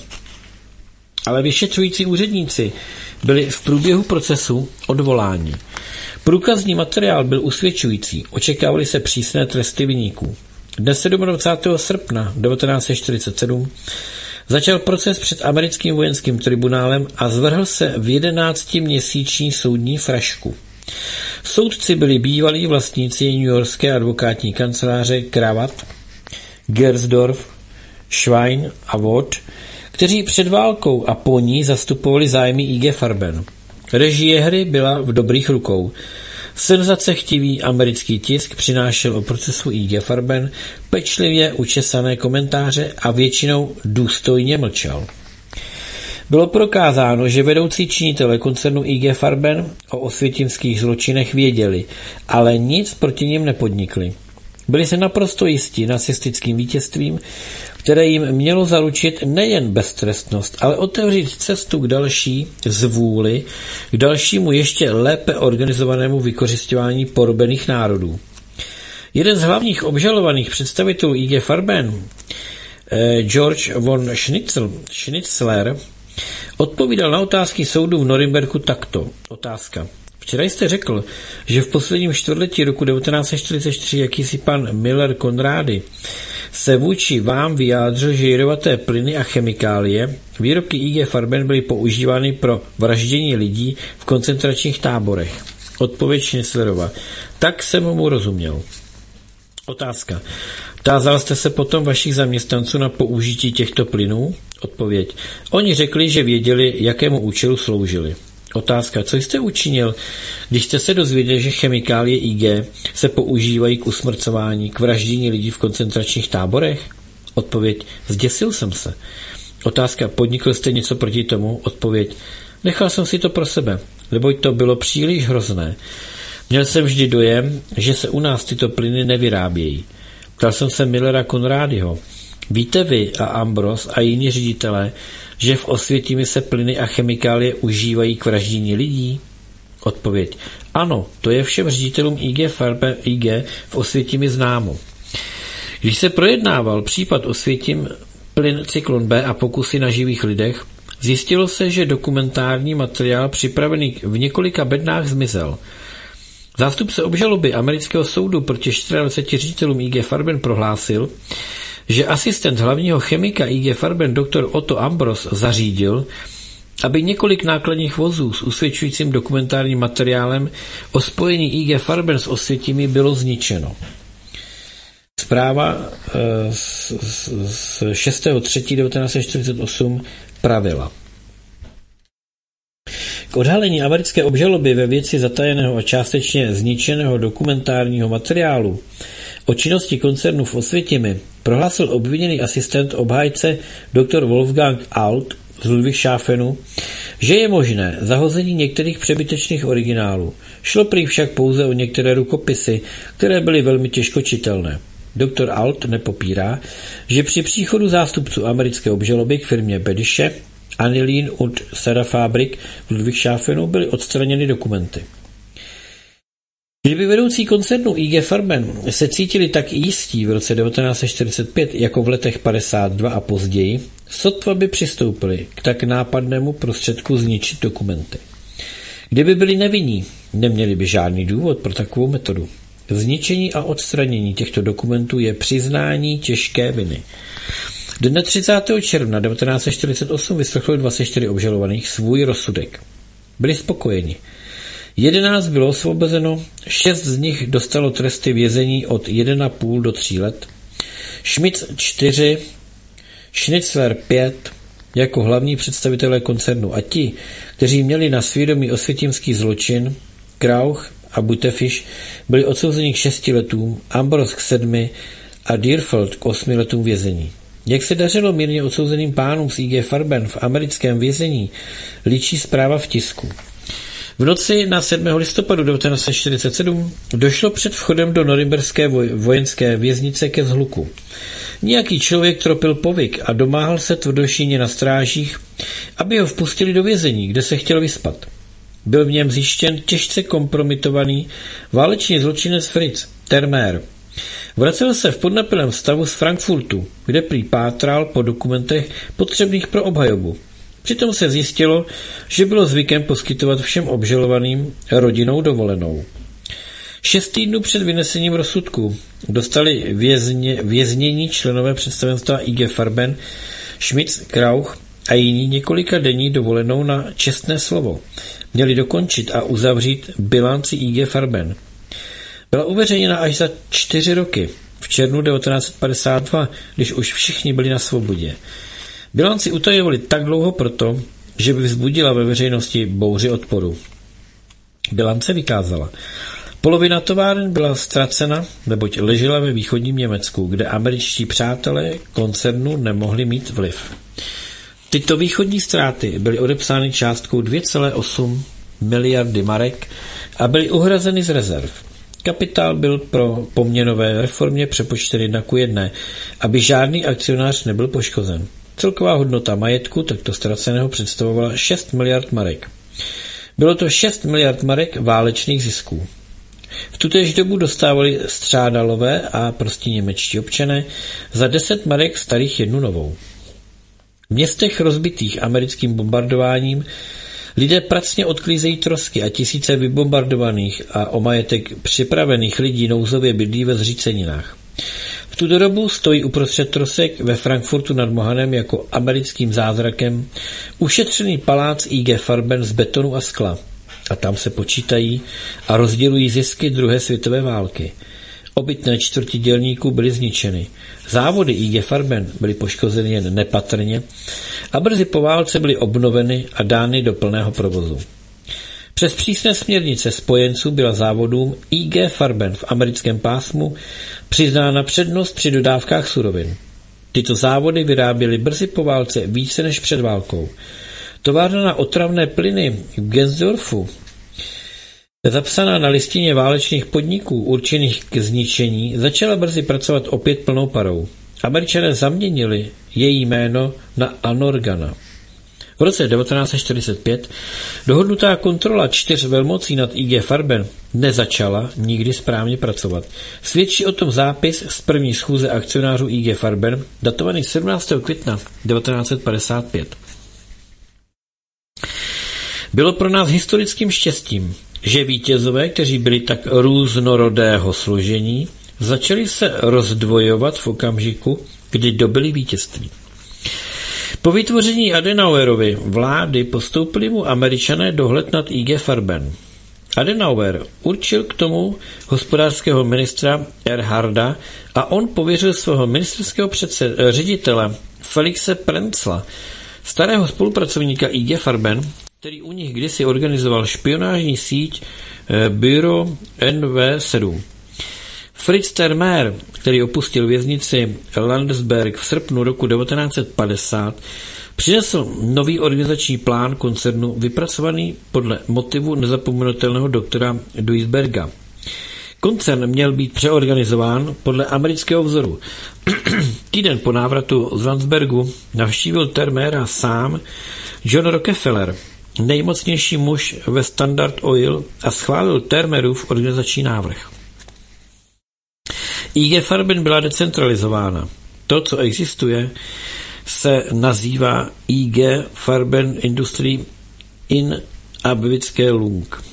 ale vyšetřující úředníci byli v průběhu procesu odvoláni. Průkazní materiál byl usvědčující, očekávaly se přísné tresty viníků. Dnes 27. srpna 1947 začal proces před americkým vojenským tribunálem a zvrhl se v 11měsíční soudní frašku. Soudci byli bývalí vlastníci newyorské advokátní kanceláře Kravat, Gersdorf, Schwein a Watt, kteří před válkou a po ní zastupovali zájmy IG Farben. Režie hry byla v dobrých rukou. Senzacechtivý americký tisk přinášel o procesu IG Farben pečlivě učesané komentáře a většinou důstojně mlčel. Bylo prokázáno, že vedoucí činitelé koncernu IG Farben o osvětimských zločinech věděli, ale nic proti nim nepodnikli. Byli se naprosto jistí nacistickým vítězstvím, které jim mělo zaručit nejen beztrestnost, ale otevřít cestu k další zvůli, k dalšímu ještě lépe organizovanému vykořisťování porobených národů. Jeden z hlavních obžalovaných představitelů IG Farben, George von Schnitzler, odpovídal na otázky soudu v Norimberku takto. Otázka. Včera jste řekl, že v posledním čtvrtletí roku 1944 jakýsi pan Miller Conrady se vůči vám vyjádřil, že jedovaté plyny a chemikálie, výrobky IG Farben byly používány pro vraždění lidí v koncentračních táborech. Odpověď Schnitzlerova. Tak jsem mu rozuměl. Otázka. Tázal jste se potom vašich zaměstnanců na použití těchto plynů? Odpověď. Oni řekli, že věděli, jakému účelu sloužili. Otázka. Co jste učinil, když jste se dozvěděl, že chemikálie IG se používají k usmrcování, k vraždění lidí v koncentračních táborech? Odpověď. Zděsil jsem se. Otázka. Podnikl jste něco proti tomu? Odpověď. Nechal jsem si to pro sebe, neboť to bylo příliš hrozné. Měl jsem vždy dojem, že se u nás tyto plyny nevyrábějí. Ptal jsem se Millera Conradyho. Víte vy a Ambros a jiní ředitelé, že v Osvětimi se plyny a chemikálie užívají k vraždění lidí? Odpověď. Ano, to je všem ředitelům IG v Osvětimi známo. Když se projednával případ Osvětim plyn Cyklon B a pokusy na živých lidech, zjistilo se, že dokumentární materiál připravený v několika bednách zmizel. Zástupce obžaloby amerického soudu proti 24 ředitelům IG Farben prohlásil, že asistent hlavního chemika IG Farben dr. Otto Ambros zařídil, aby několik nákladních vozů s usvědčujícím dokumentárním materiálem o spojení IG Farben s Osvětimi bylo zničeno. Zpráva z 6.3.1948 pravila. K odhalení americké obžaloby ve věci zatajeného a částečně zničeného dokumentárního materiálu o činnosti koncernu v Osvětimi prohlásil obviněný asistent obhájce dr. Wolfgang Alt z Ludwigshafenu, že je možné zahození některých přebytečných originálů. Šlo prý však pouze o některé rukopisy, které byly velmi těžko čitelné. Dr. Alt nepopírá, že při příchodu zástupců americké obžaloby k firmě Bedische, Anilin und Sada Fabrik v Ludwigshafenu byly odstraněny dokumenty. Kdyby vedoucí koncernu IG Farben se cítili tak jistí v roce 1945 jako v letech 52 a později, sotva by přistoupili k tak nápadnému prostředku zničit dokumenty. Kdyby byli nevinní, neměli by žádný důvod pro takovou metodu. Zničení a odstranění těchto dokumentů je přiznání těžké viny. Dne 30. června 1948 vyslechlo 24 obžalovaných svůj rozsudek. Byli spokojeni. 11 bylo osvobozeno, 6 z nich dostalo tresty vězení od 1,5 do 3 let, Schmitz 4, Schnitzler 5 jako hlavní představitelé koncernu a ti, kteří měli na svědomí osvětimský zločin, Krauch a Butefisch, byli odsouzeni k 6 letům, Ambros k 7 a Dierfeld k 8 letům vězení. Jak se dařilo mírně odsouzeným pánům z IG Farben v americkém vězení, líčí zpráva v tisku. V noci na 7. listopadu 1947 došlo před vchodem do norimberské vojenské věznice ke zhluku. Nějaký člověk tropil povyk a domáhal se tvrdošíně na strážích, aby ho vpustili do vězení, kde se chtěl vyspat. Byl v něm zjištěn těžce kompromitovaný válečný zločinec Fritz Termer. Vracel se v podnapilém stavu z Frankfurtu, kde prý pátral po dokumentech potřebných pro obhajobu. Přitom se zjistilo, že bylo zvykem poskytovat všem obžalovaným rodinnou dovolenou. 6 týdnů před vynesením rozsudku dostali věznění členové představenstva IG Farben, Schmitz, Krauch a jiní několika denní dovolenou na čestné slovo. Měli dokončit a uzavřít bilanci IG Farben. Byla uveřejněna až za 4 roky, v červnu 1952, když už všichni byli na svobodě. Bilanci utajovali tak dlouho proto, že by vzbudila ve veřejnosti bouři odporu. Bilance vykázala. Polovina továren byla ztracena, neboť ležela ve východním Německu, kde američtí přátelé koncernu nemohli mít vliv. Tyto východní ztráty byly odepsány částkou 2,8 miliardy marek a byly uhrazeny z rezerv. Kapitál byl pro poměnové reformě přepočten 1:1, aby žádný akcionář nebyl poškozen. Celková hodnota majetku takto ztraceného představovala 6 miliard marek. Bylo to 6 miliard marek válečných zisků. V tutéž dobu dostávali střádalové a prostí němečtí občané za 10 marek starých 1 novou. V městech rozbitých americkým bombardováním lidé pracně odklízejí trosky a tisíce vybombardovaných a o majetek připravených lidí nouzově bydlí ve zříceninách. V tuto dobu stojí uprostřed trosek ve Frankfurtu nad Mohanem jako americkým zázrakem ušetřený palác IG Farben z betonu a skla. A tam se počítají a rozdělují zisky druhé světové války. Obytné čtvrti dělníků byly zničeny. Závody IG Farben byly poškozeny jen nepatrně a brzy po válce byly obnoveny a dány do plného provozu. Přes přísné směrnice spojenců byla závodům IG Farben v americkém pásmu přiznána přednost při dodávkách surovin. Tyto závody vyráběly brzy po válce více než před válkou. Továrna na otravné plyny v Gensdorfu, zapsaná na listině válečných podniků určených k zničení, začala brzy pracovat opět plnou parou. Američané zaměnili její jméno na Anorgana. V roce 1945 dohodnutá kontrola 4 velmocí nad IG Farben nezačala nikdy správně pracovat. Svědčí o tom zápis z první schůze akcionářů IG Farben, datovaný 17. května 1955. Bylo pro nás historickým štěstím, že vítězové, kteří byli tak různorodého složení, začali se rozdvojovat v okamžiku, kdy dobyli vítězství. Po vytvoření Adenauerovy vlády postoupili mu Američané dohled nad IG Farben. Adenauer určil k tomu hospodářského ministra Erharda a on pověřil svého ministerského ředitele Felixe Prenzla, starého spolupracovníka IG Farben, který u nich kdysi organizoval špionážní síť Bureau NV7. Fritz Termer, který opustil věznici Landesberg v srpnu roku 1950, přinesl nový organizační plán koncernu vypracovaný podle motivu nezapomenutelného doktora Duisberga. Koncern měl být přeorganizován podle amerického vzoru. Týden po návratu z Landsbergu navštívil Termera sám John Rockefeller. nejmocnější muž ve Standard Oil a schválil Termerův organizační návrh. IG Farben byla decentralizována. To, co existuje, se nazývá IG Farben Industrie in Abwicklung.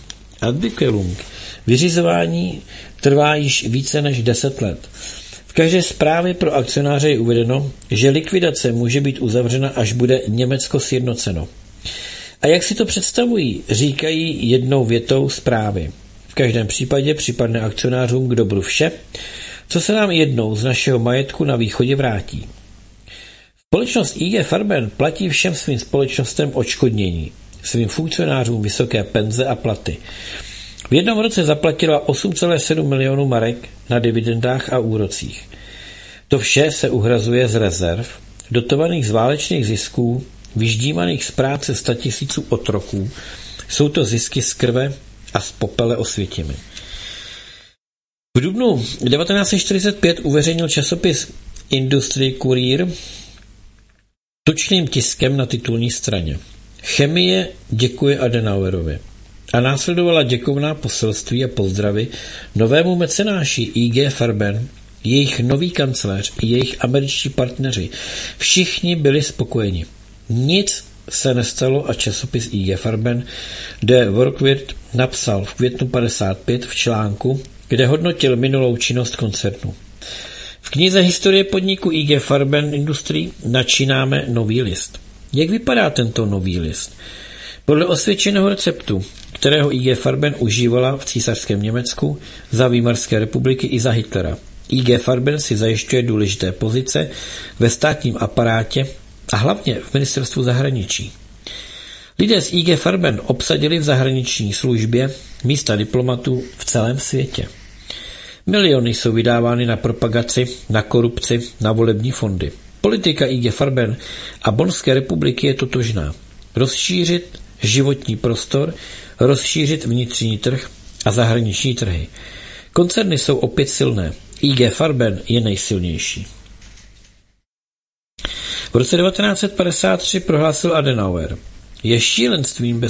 Vyřizování trvá již více než 10 let. V každé zprávě pro akcionáře je uvedeno, že likvidace může být uzavřena, až bude Německo sjednoceno. A jak si to představují, říkají jednou větou zprávy. V každém případě připadne akcionářům k dobru vše, co se nám jednou z našeho majetku na východě vrátí. Společnost IG Farben platí všem svým společnostem odškodnění, svým funkcionářům vysoké penze a platy. V jednom roce zaplatila 8,7 milionů marek na dividendách a úrocích. To vše se uhrazuje z rezerv, dotovaných z válečných zisků, vyždímaných z práce 100 000 otroků. Jsou to zisky z krve a z popele Osvětimi. V dubnu 1945 uveřejnil časopis Industrie Kurier tučným tiskem na titulní straně. Chemie děkuje Adenauerovi. A následovala děkovná poselství a pozdravy novému mecenáši IG Farben, jejich nový kancléř i jejich američtí partneři. Všichni byli spokojeni. Nic se nestalo a časopis IG Farben de Volkswirt napsal v květnu 55 v článku, kde hodnotil minulou činnost koncernu. V knize Historie podniku IG Farben Industrie načínáme nový list. Jak vypadá tento nový list? Podle osvědčeného receptu, kterého IG Farben užívala v císařském Německu, za Výmarské republiky i za Hitlera. IG Farben si zajišťuje důležité pozice ve státním aparátě a hlavně v ministerstvu zahraničí. Lidé z IG Farben obsadili v zahraniční službě místa diplomatů v celém světě. Miliony jsou vydávány na propagaci, na korupci, na volební fondy. Politika IG Farben a Bonské republiky je totožná. Rozšířit životní prostor, rozšířit vnitřní trh a zahraniční trhy. Koncerny jsou opět silné. IG Farben je nejsilnější. V roce 1953 prohlásil Adenauer, je šílenstvím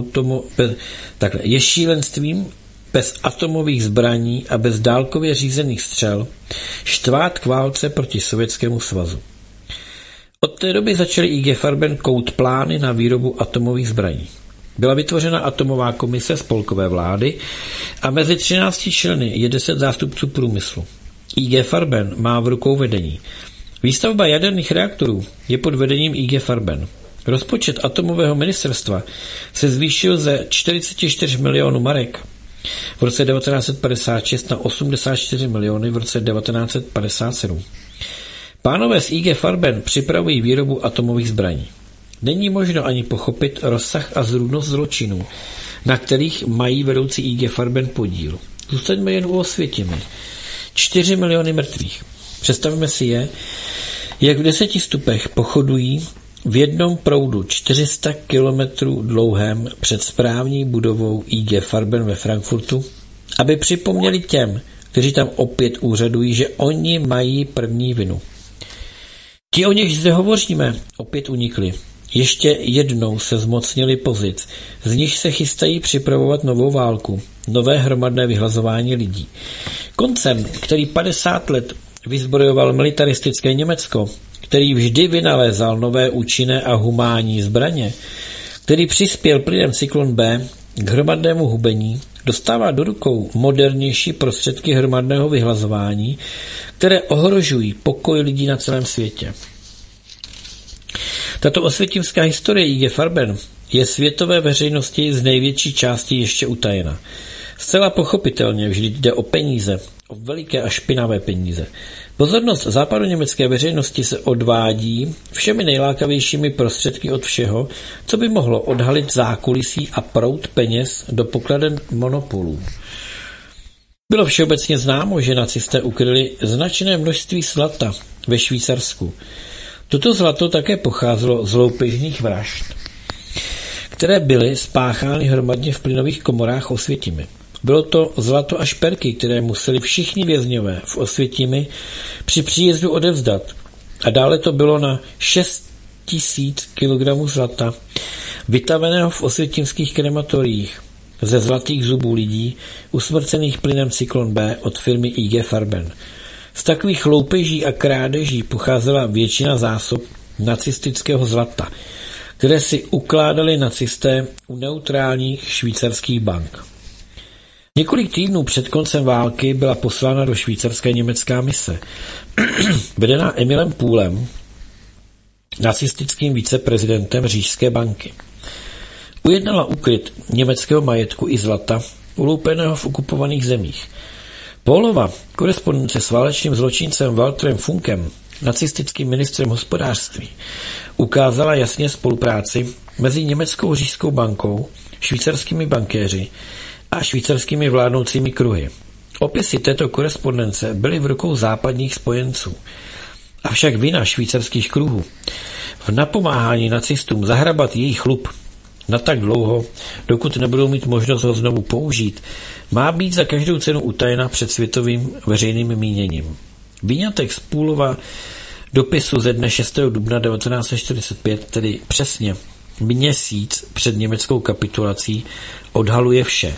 bez atomových zbraní a bez dálkově řízených střel štvát k válce proti Sovětskému svazu. Od té doby začaly IG Farben kout plány na výrobu atomových zbraní. Byla vytvořena atomová komise spolkové vlády a mezi 13 členy je 10 zástupců průmyslu. IG Farben má v rukou vedení. Výstavba jaderných reaktorů je pod vedením IG Farben. Rozpočet atomového ministerstva se zvýšil ze 44 milionů marek v roce 1956 na 84 miliony v roce 1957. Pánové z IG Farben připravují výrobu atomových zbraní. Není možno ani pochopit rozsah a zrůdnost zločinů, na kterých mají vedoucí IG Farben podíl. Zůstaňme jen u Osvětimi. 4 miliony mrtvých. Představme si je, jak v 10 stupech pochodují v jednom proudu 400 kilometrů dlouhém před správní budovou IG Farben ve Frankfurtu, aby připomněli těm, kteří tam opět úřadují, že oni mají první vinu. Ti, o nich zde hovoříme, opět unikli. Ještě jednou se zmocnili pozic, z nich se chystají připravovat novou válku, nové hromadné vyhlazování lidí. Koncern, který 50 let vyzbrojoval militaristické Německo, který vždy vynalézal nové účinné a humánní zbraně, který přispěl plynem Cyklon B k hromadnému hubení, dostává do rukou modernější prostředky hromadného vyhlazování, které ohrožují pokoj lidí na celém světě. Tato osvětimská historie IG Farben je světové veřejnosti z největší části ještě utajena. Zcela pochopitelně vždy jde o peníze, o veliké a špinavé peníze. Pozornost západoněmecké veřejnosti se odvádí všemi nejlákavějšími prostředky od všeho, co by mohlo odhalit zákulisí a proud peněz do pokladen monopolů. Bylo všeobecně známo, že nacisté ukryli značné množství zlata ve Švýcarsku. Toto zlato také pocházelo z loupežných vražd, které byly spáchány hromadně v plynových komorách Osvětimi. Bylo to zlato a šperky, které museli všichni vězňové v Osvětimi při příjezdu odevzdat. A dále to bylo na 6 000 kg zlata, vytaveného v osvětimských krematoriích ze zlatých zubů lidí, usmrcených plynem Cyklon B od firmy IG Farben. Z takových loupeží a krádeží pocházela většina zásob nacistického zlata, které si ukládali nacisté u neutrálních švýcarských bank. Několik týdnů před koncem války byla poslána do Švýcarska německá mise, vedená Emilem Půlem, nacistickým viceprezidentem Říšské banky. Ujednala úkryt německého majetku i zlata, uloupeného v okupovaných zemích. Pólova korespondence s válečným zločincem Walterem Funkem, nacistickým ministrem hospodářství, ukázala jasně spolupráci mezi německou Říšskou bankou, švýcarskými bankéři a švýcarskými vládnoucími kruhy. Opisy této korespondence byly v rukou západních spojenců. Avšak vina švýcarských kruhů v napomáhání nacistům zahrabat jejich chlup na tak dlouho, dokud nebudou mít možnost ho znovu použít, má být za každou cenu utajena před světovým veřejným míněním. Výňatek z Půlova dopisu ze dne 6. dubna 1945, tedy přesně měsíc před německou kapitulací, odhaluje vše.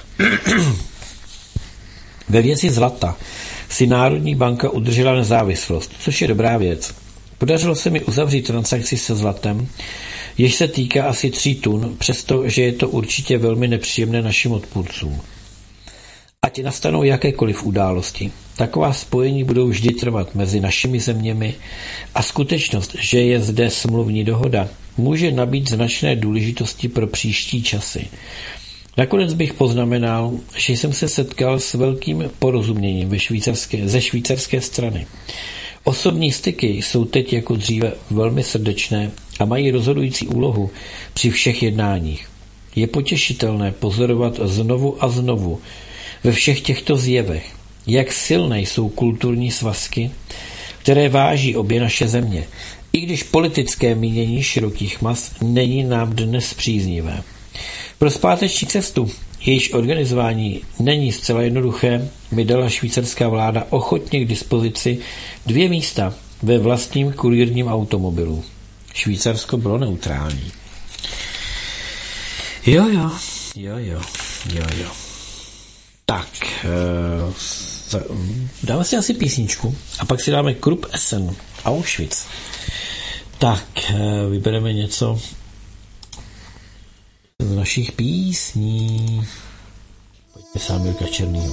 Ve věci zlata si Národní banka udržela nezávislost, což je dobrá věc. Podařilo se mi uzavřít transakci se zlatem, jež se týká asi 3 tun, přestože je to určitě velmi nepříjemné našim odpůrcům. Ať nastanou jakékoliv události, taková spojení budou vždy trvat mezi našimi zeměmi a skutečnost, že je zde smluvní dohoda, může nabít značné důležitosti pro příští časy. Nakonec bych poznamenal, že jsem se setkal s velkým porozuměním ze švýcarské strany. Osobní styky jsou teď jako dříve velmi srdečné a mají rozhodující úlohu při všech jednáních. Je potěšitelné pozorovat znovu a znovu ve všech těchto zjevech, jak silné jsou kulturní svazky, které váží obě naše země, i když politické mínění širokých mas není nám dnes příznivé. Pro zpáteční cestu, jejíž organizování není zcela jednoduché, mi dala švýcarská vláda ochotně k dispozici 2 místa ve vlastním kurýrním automobilu. Švýcarsko bylo neutrální. Jo. Tak, dáme si asi písničku a pak si dáme Krupp Essen, Auschwitz. Tak, vybereme něco z našich písní. Pojďme sám Jirka Černýho.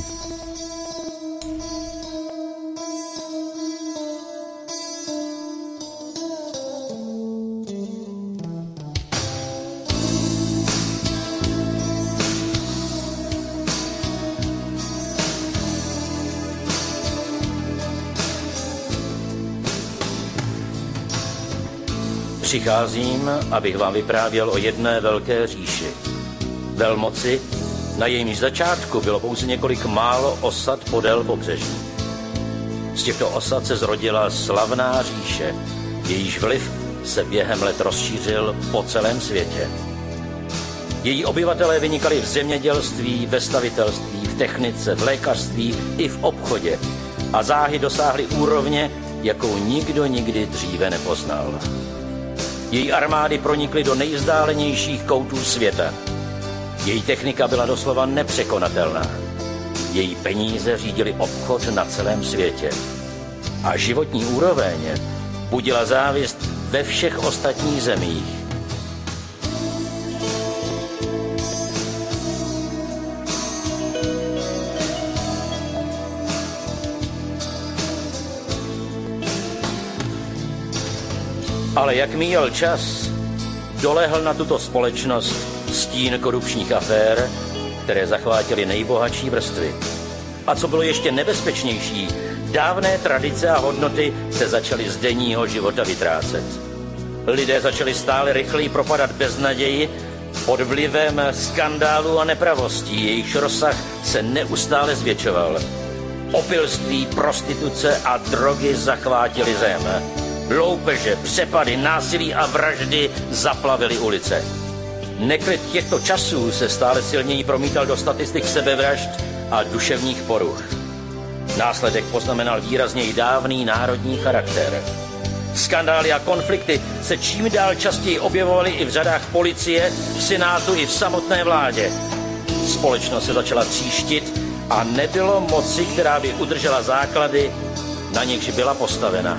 Přicházím, abych vám vyprávěl o jedné velké říši. Velmoci, na jejímž začátku bylo pouze několik málo osad podél pobřeží. Z těchto osad se zrodila slavná říše, jejíž vliv se během let rozšířil po celém světě. Její obyvatelé vynikali v zemědělství, ve stavitelství, v technice, v lékařství i v obchodě a záhy dosáhly úrovně, jakou nikdo nikdy dříve nepoznal. Její armády pronikly do nejvzdálenějších koutů světa. Její technika byla doslova nepřekonatelná. Její peníze řídily obchod na celém světě. A životní úroveň budila závist ve všech ostatních zemích. Ale jak míjel čas, dolehl na tuto společnost stín korupčních afér, které zachvátily nejbohatší vrstvy. A co bylo ještě nebezpečnější, dávné tradice a hodnoty se začaly z denního života vytrácet. Lidé začali stále rychleji propadat beznaději pod vlivem skandálu a nepravostí, jejichž rozsah se neustále zvětšoval. Opilství, prostituce a drogy zachvátily zem. Loupeže, přepady, násilí a vraždy zaplavily ulice. Neklid těchto časů se stále silněji promítal do statistik sebevražd a duševních poruch. Následek poznamenal výrazněji dávný národní charakter. Skandály a konflikty se čím dál častěji objevovaly i v řadách policie, v senátu i v samotné vládě. Společnost se začala tříštit a nebylo moci, která by udržela základy, na nichž byla postavena.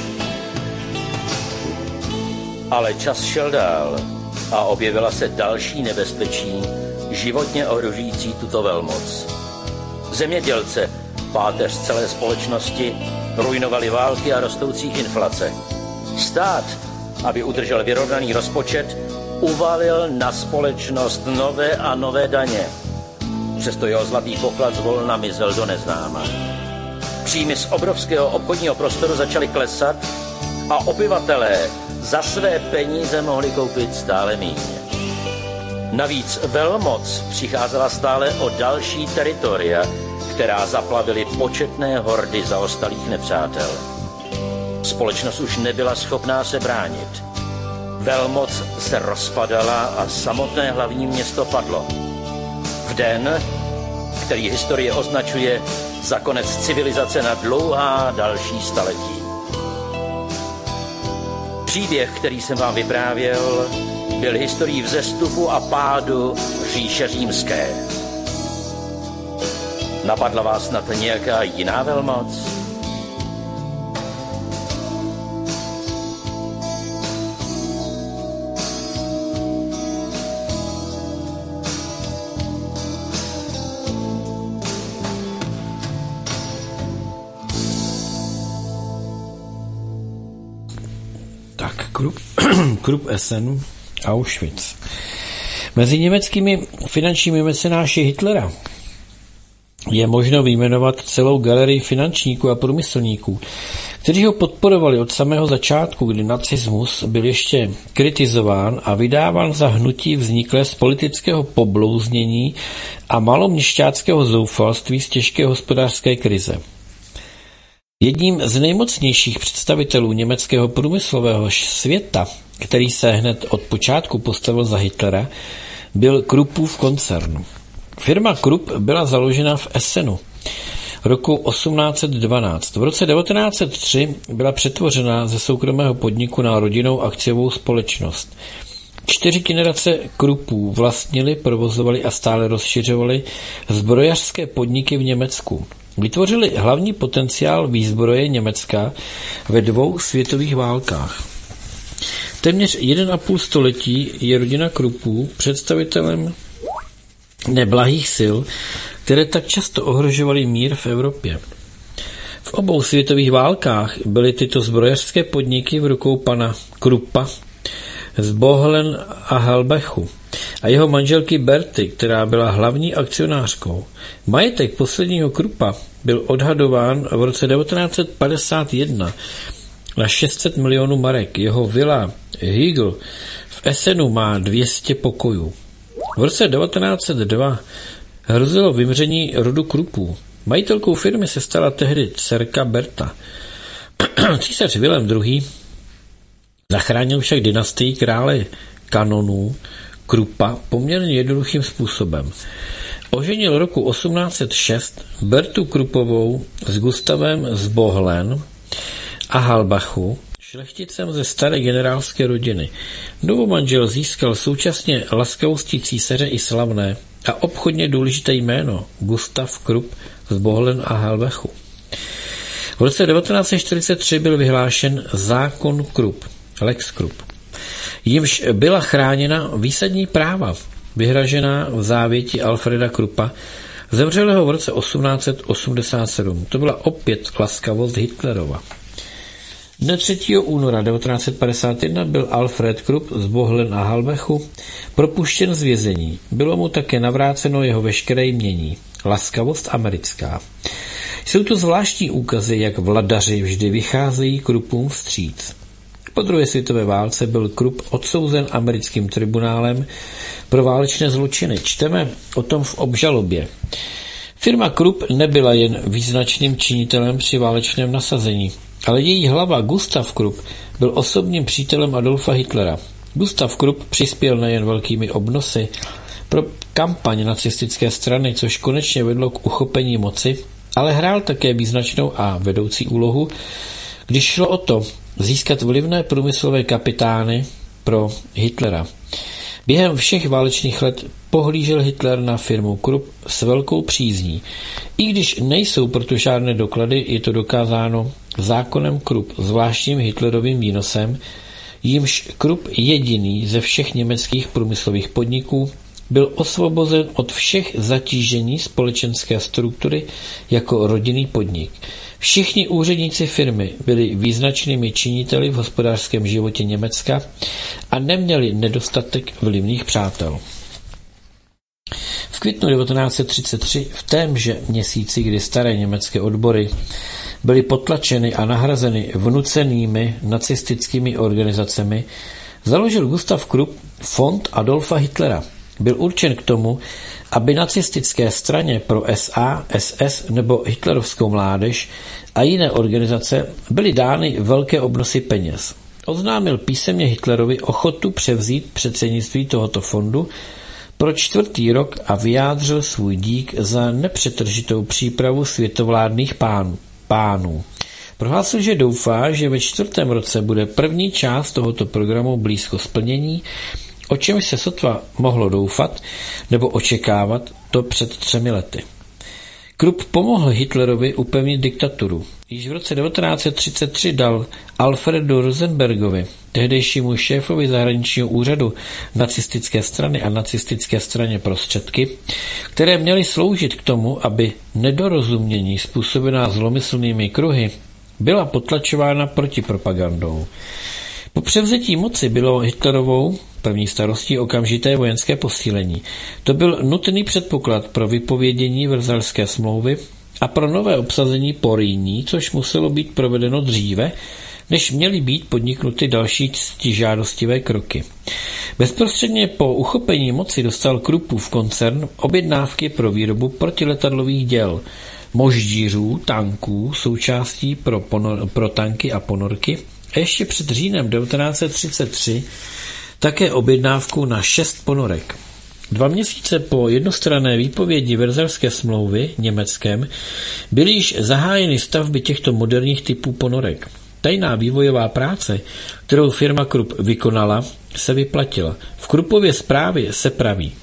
Ale čas šel dál a objevila se další nebezpečí, životně ohrožující tuto velmoc. Zemědělce, páteř celé společnosti, ruinovaly války a rostoucí inflace. Stát, aby udržel vyrovnaný rozpočet, uvalil na společnost nové a nové daně. Přesto jeho zlatý poklad zvolna mizel do neznáma. Příjmy z obrovského obchodního prostoru začaly klesat a obyvatelé za své peníze mohli koupit stále méně. Navíc velmoc přicházela stále o další teritoria, která zaplavily početné hordy zaostalých nepřátel. Společnost už nebyla schopná se bránit. Velmoc se rozpadala a samotné hlavní město padlo. V den, který historie označuje za konec civilizace na dlouhá další staletí. Příběh, který jsem vám vyprávěl, byl historií vzestupu a pádu říše římské. Napadla vás snad nějaká jiná velmoc? Krupp Essen, Auschwitz. Mezi německými finančními mecenáši Hitlera je možno vyjmenovat celou galerii finančníků a průmyslníků, kteří ho podporovali od samého začátku, kdy nacismus byl ještě kritizován a vydáván za hnutí vzniklé z politického poblouznění a maloměšťáckého zoufalství z těžké hospodářské krize. Jedním z nejmocnějších představitelů německého průmyslového světa, který se hned od počátku postavil za Hitlera, byl Kruppův koncern. Firma Krupp byla založena v Essenu roku 1812. V roce 1903 byla přetvořena ze soukromého podniku na rodinnou akciovou společnost. 4 generace Kruppů vlastnili, provozovali a stále rozšiřovali zbrojařské podniky v Německu. Vytvořili hlavní potenciál výzbroje Německa ve 2 světových válkách. Téměř 1,5 století je rodina Kruppů představitelem neblahých sil, které tak často ohrožovaly mír v Evropě. V obou světových válkách byly tyto zbrojařské podniky v rukou pana Kruppa z Bohlen a Halbechu a jeho manželky Berty, která byla hlavní akcionářkou. Majetek posledního Kruppa byl odhadován v roce 1951 na 600 milionů marek. Jeho vila Hügel v Essenu má 200 pokojů. V roce 1902 hrozilo vymření rodu Kruppů. Majitelkou firmy se stala tehdy dcerka Berta. Císař Vilém II. Zachránil však dynastii krále kanonů Kruppa poměrně jednoduchým způsobem. Oženil roku 1806 Bertu Kruppovou s Gustavem z Bohlen a Halbachu, šlechticem ze staré generálské rodiny. Novomanžel získal současně laskavostí císaře i slavné a obchodně důležité jméno Gustav Krupp z Bohlen a Halbachu. V roce 1943 byl vyhlášen zákon Krupp, Lex Krupp, jimž byla chráněna výsadní práva, vyhražená v závěti Alfreda Kruppa, zemřelého v roce 1887. To byla opět laskavost Hitlerova. Dne 3. února 1951 byl Alfred Krupp z Bohlen a Halbechu propuštěn z vězení. Bylo mu také navráceno jeho veškeré jmění. Laskavost americká. Jsou to zvláštní úkazy, jak vladaři vždy vycházejí Kruppům vstříc. Po druhé světové válce byl Krupp odsouzen americkým tribunálem pro válečné zločiny. Čteme o tom v obžalobě. Firma Krupp nebyla jen význačným činitelem při válečném nasazení, ale její hlava Gustav Krupp byl osobním přítelem Adolfa Hitlera. Gustav Krupp přispěl nejen velkými obnosy pro kampaň nacistické strany, což konečně vedlo k uchopení moci, ale hrál také význačnou a vedoucí úlohu, když šlo o to, získat vlivné průmyslové kapitány pro Hitlera. Během všech válečných let pohlížel Hitler na firmu Krupp s velkou přízní. I když nejsou proto žádné doklady, je to dokázáno zákonem Krupp, zvláštním Hitlerovým výnosem, jímž Krupp jediný ze všech německých průmyslových podniků byl osvobozen od všech zatížení společenské struktury jako rodinný podnik. Všichni úředníci firmy byli význačnými činiteli v hospodářském životě Německa a neměli nedostatek vlivných přátel. V květnu 1933, v témže měsíci, kdy staré německé odbory byly potlačeny a nahrazeny vnucenými nacistickými organizacemi, založil Gustav Krupp fond Adolfa Hitlera. Byl určen k tomu, aby nacistické straně pro SA, SS nebo hitlerovskou mládež a jiné organizace byly dány velké obnosy peněz. Oznámil písemně Hitlerovi ochotu převzít předsednictví tohoto fondu pro 4. rok a vyjádřil svůj dík za nepřetržitou přípravu světovládných pánů. Prohlásil, že doufá, že ve 4. roce bude první část tohoto programu blízko splnění, o čemž se sotva mohlo doufat nebo očekávat to před 3 lety. Krupp pomohl Hitlerovi upevnit diktaturu. Již v roce 1933 dal Alfredu Rosenbergovi, tehdejšímu šéfovi zahraničního úřadu nacistické strany a nacistické straně prostředky, které měly sloužit k tomu, aby nedorozumění způsobená zlomyslnými kruhy byla potlačována protipropagandou. Po převzetí moci bylo Hitlerovou první starostí okamžité vojenské posílení. To byl nutný předpoklad pro vypovědění Versailleské smlouvy a pro nové obsazení Porýní, což muselo být provedeno dříve, než měly být podniknuty další ctižádostivé kroky. Bezprostředně po uchopení moci dostal Kruppův koncern objednávky pro výrobu protiletadlových děl, moždířů, tanků, součástí pro tanky a ponorky a ještě před říjnem 1933 také objednávku na 6 ponorek. 2 měsíce po jednostranné výpovědi Versailleské smlouvy Německem byly již zahájeny stavby těchto moderních typů ponorek. Tajná vývojová práce, kterou firma Krupp vykonala, se vyplatila. V Kruppově zprávě se praví: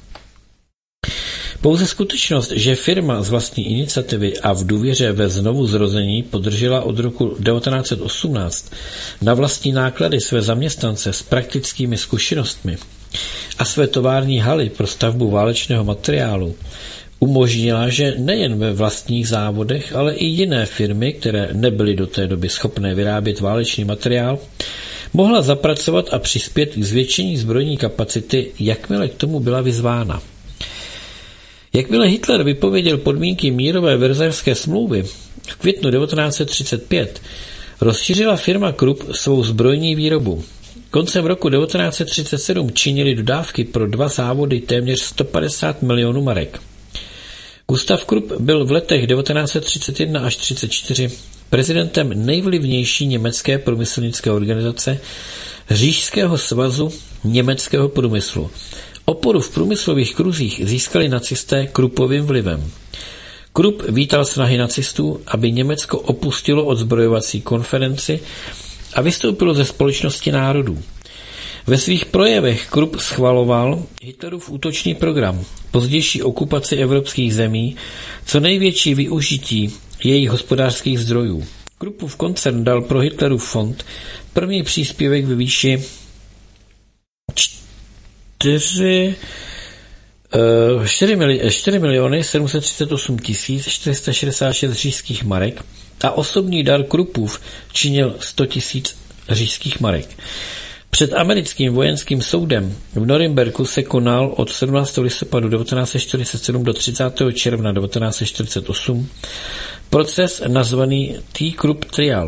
pouze skutečnost, že firma z vlastní iniciativy a v důvěře ve znovuzrození podržela od roku 1918 na vlastní náklady své zaměstnance s praktickými zkušenostmi a své tovární haly pro stavbu válečného materiálu, umožnila, že nejen ve vlastních závodech, ale i jiné firmy, které nebyly do té doby schopné vyrábět válečný materiál, mohla zapracovat a přispět k zvětšení zbrojní kapacity, jakmile k tomu byla vyzvána. Jakmile Hitler vypověděl podmínky mírové Versailleské smlouvy v květnu 1935, rozšířila firma Krupp svou zbrojní výrobu. Koncem roku 1937 činily dodávky pro 2 závody téměř 150 milionů marek. Gustav Krupp byl v letech 1931 až 1934 prezidentem nejvlivnější německé průmyslnické organizace Říšského svazu německého průmyslu. Oporu v průmyslových kruzích získali nacisté Kruppovým vlivem. Krupp vítal snahy nacistů, aby Německo opustilo odzbrojovací konferenci a vystoupilo ze Společnosti národů. Ve svých projevech Krupp schvaloval Hitlerův útočný program, pozdější okupaci evropských zemí, co největší využití jejich hospodářských zdrojů. Kruppův koncern dal pro Hitlerův fond první příspěvek ve výši 4 738 466 říšských marek a osobní dar Kruppův činil 100 000 říšských marek. Před americkým vojenským soudem v Norimberku se konal od 17. listopadu 1947 do 30. června 1948 proces nazvaný T. Krupp Trial.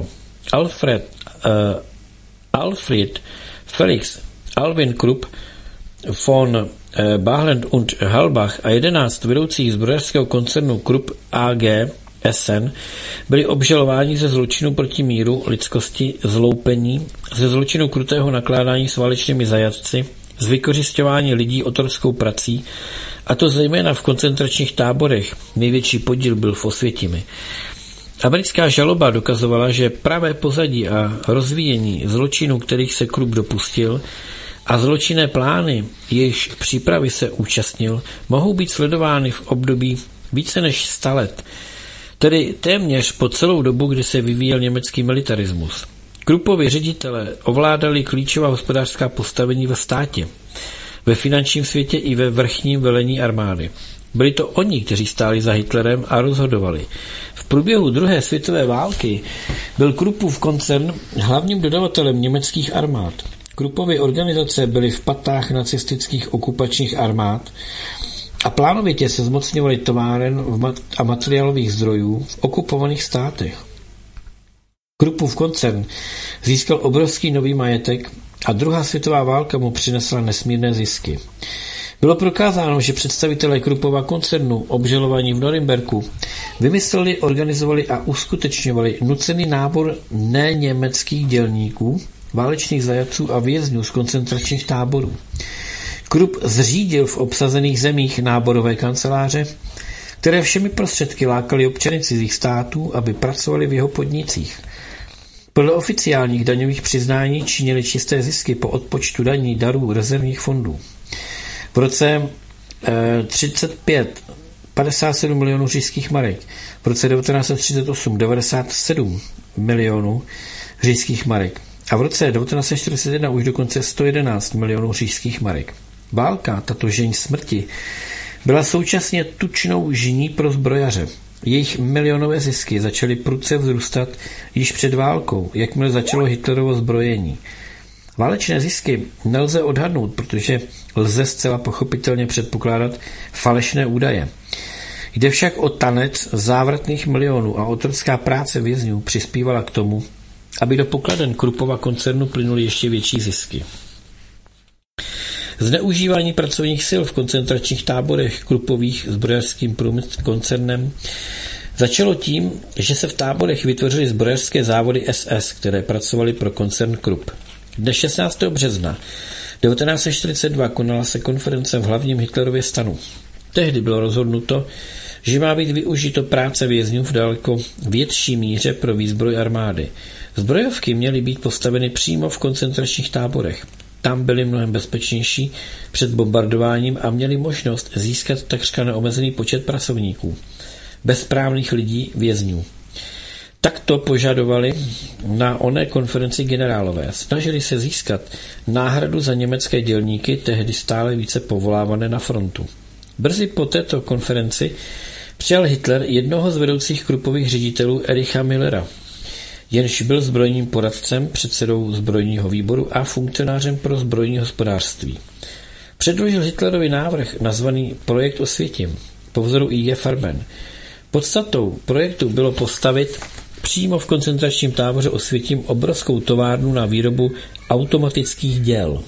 Alfred Felix Alvin Krupp von Bahlen und Halbach a 11 vedoucích zbrojařského koncernu Krupp AG SN byli obžalováni ze zločinu proti míru, lidskosti, zloupení, ze zločinu krutého nakládání s válečnými zajatci, z vykořisťování lidí otrorskou prací, a to zejména v koncentračních táborech. Největší podíl byl v Osvětimi. Americká žaloba dokazovala, že pravé pozadí a rozvíjení zločinů, kterých se Krupp dopustil, a zločinné plány, jejichž přípravy se účastnil, mohou být sledovány v období více než 100 let, tedy téměř po celou dobu, kdy se vyvíjel německý militarismus. Kruppovi ředitelé ovládali klíčová hospodářská postavení ve státě, ve finančním světě i ve vrchním velení armády. Byli to oni, kteří stáli za Hitlerem a rozhodovali. V průběhu druhé světové války byl Kruppův koncern hlavním dodavatelem německých armád. Kruppovy organizace byly v patách nacistických okupačních armád a plánovitě se zmocňovali továren a materiálových zdrojů v okupovaných státech. Kruppův koncern získal obrovský nový majetek a druhá světová válka mu přinesla nesmírné zisky. Bylo prokázáno, že představitelé Kruppova koncernu obžalovaní v Norimberku vymysleli, organizovali a uskutečňovali nucený nábor neněmeckých dělníků, válečných zajatců a vězňů z koncentračních táborů. Krupp zřídil v obsazených zemích náborové kanceláře, které všemi prostředky lákaly občany cizích států, aby pracovali v jeho podnicích. Podle oficiálních daňových přiznání činili čisté zisky po odpočtu daní, darů, rezervních fondů. V roce 1935 57 milionů říšských marek, v roce 1938 97 milionů říšských marek a v roce 1941 už dokonce 111 milionů říšských marek. Válka, tato žeň smrti, byla současně tučnou žní pro zbrojaře. Jejich milionové zisky začaly prudce vzrůstat již před válkou, jakmile začalo Hitlerovo zbrojení. Válečné zisky nelze odhadnout, protože lze zcela pochopitelně předpokládat falešné údaje. Jde však o tanec závratných milionů a otrocká práce vězňů přispívala k tomu, aby do pokladen Kruppova koncernu plynuly ještě větší zisky. Zneužívání pracovních sil v koncentračních táborech Kruppových zbrojařským koncernem začalo tím, že se v táborech vytvořily zbrojařské závody SS, které pracovaly pro koncern Krupp. Dne 16. března 1942 konala se konference v hlavním Hitlerově stanu. Tehdy bylo rozhodnuto, že má být využito práce vězňů v daleko větší míře pro výzbroj armády. Zbrojovky měly být postaveny přímo v koncentračních táborech. Tam byly mnohem bezpečnější před bombardováním a měli možnost získat takřka neomezený počet pracovníků, bezprávných lidí, vězňů. Takto požadovali na oné konferenci generálové. Snažili se získat náhradu za německé dělníky, tehdy stále více povolávané na frontu. Brzy po této konferenci přijal Hitler jednoho z vedoucích Kruppových ředitelů Ericha Müllera, jenž byl zbrojním poradcem, předsedou zbrojního výboru a funkcionářem pro zbrojní hospodářství. Předložil Hitlerovi návrh nazvaný Projekt Osvětim po vzoru IG Farben. Podstatou projektu bylo postavit přímo v koncentračním táboře Osvětim obrovskou továrnu na výrobu automatických děl.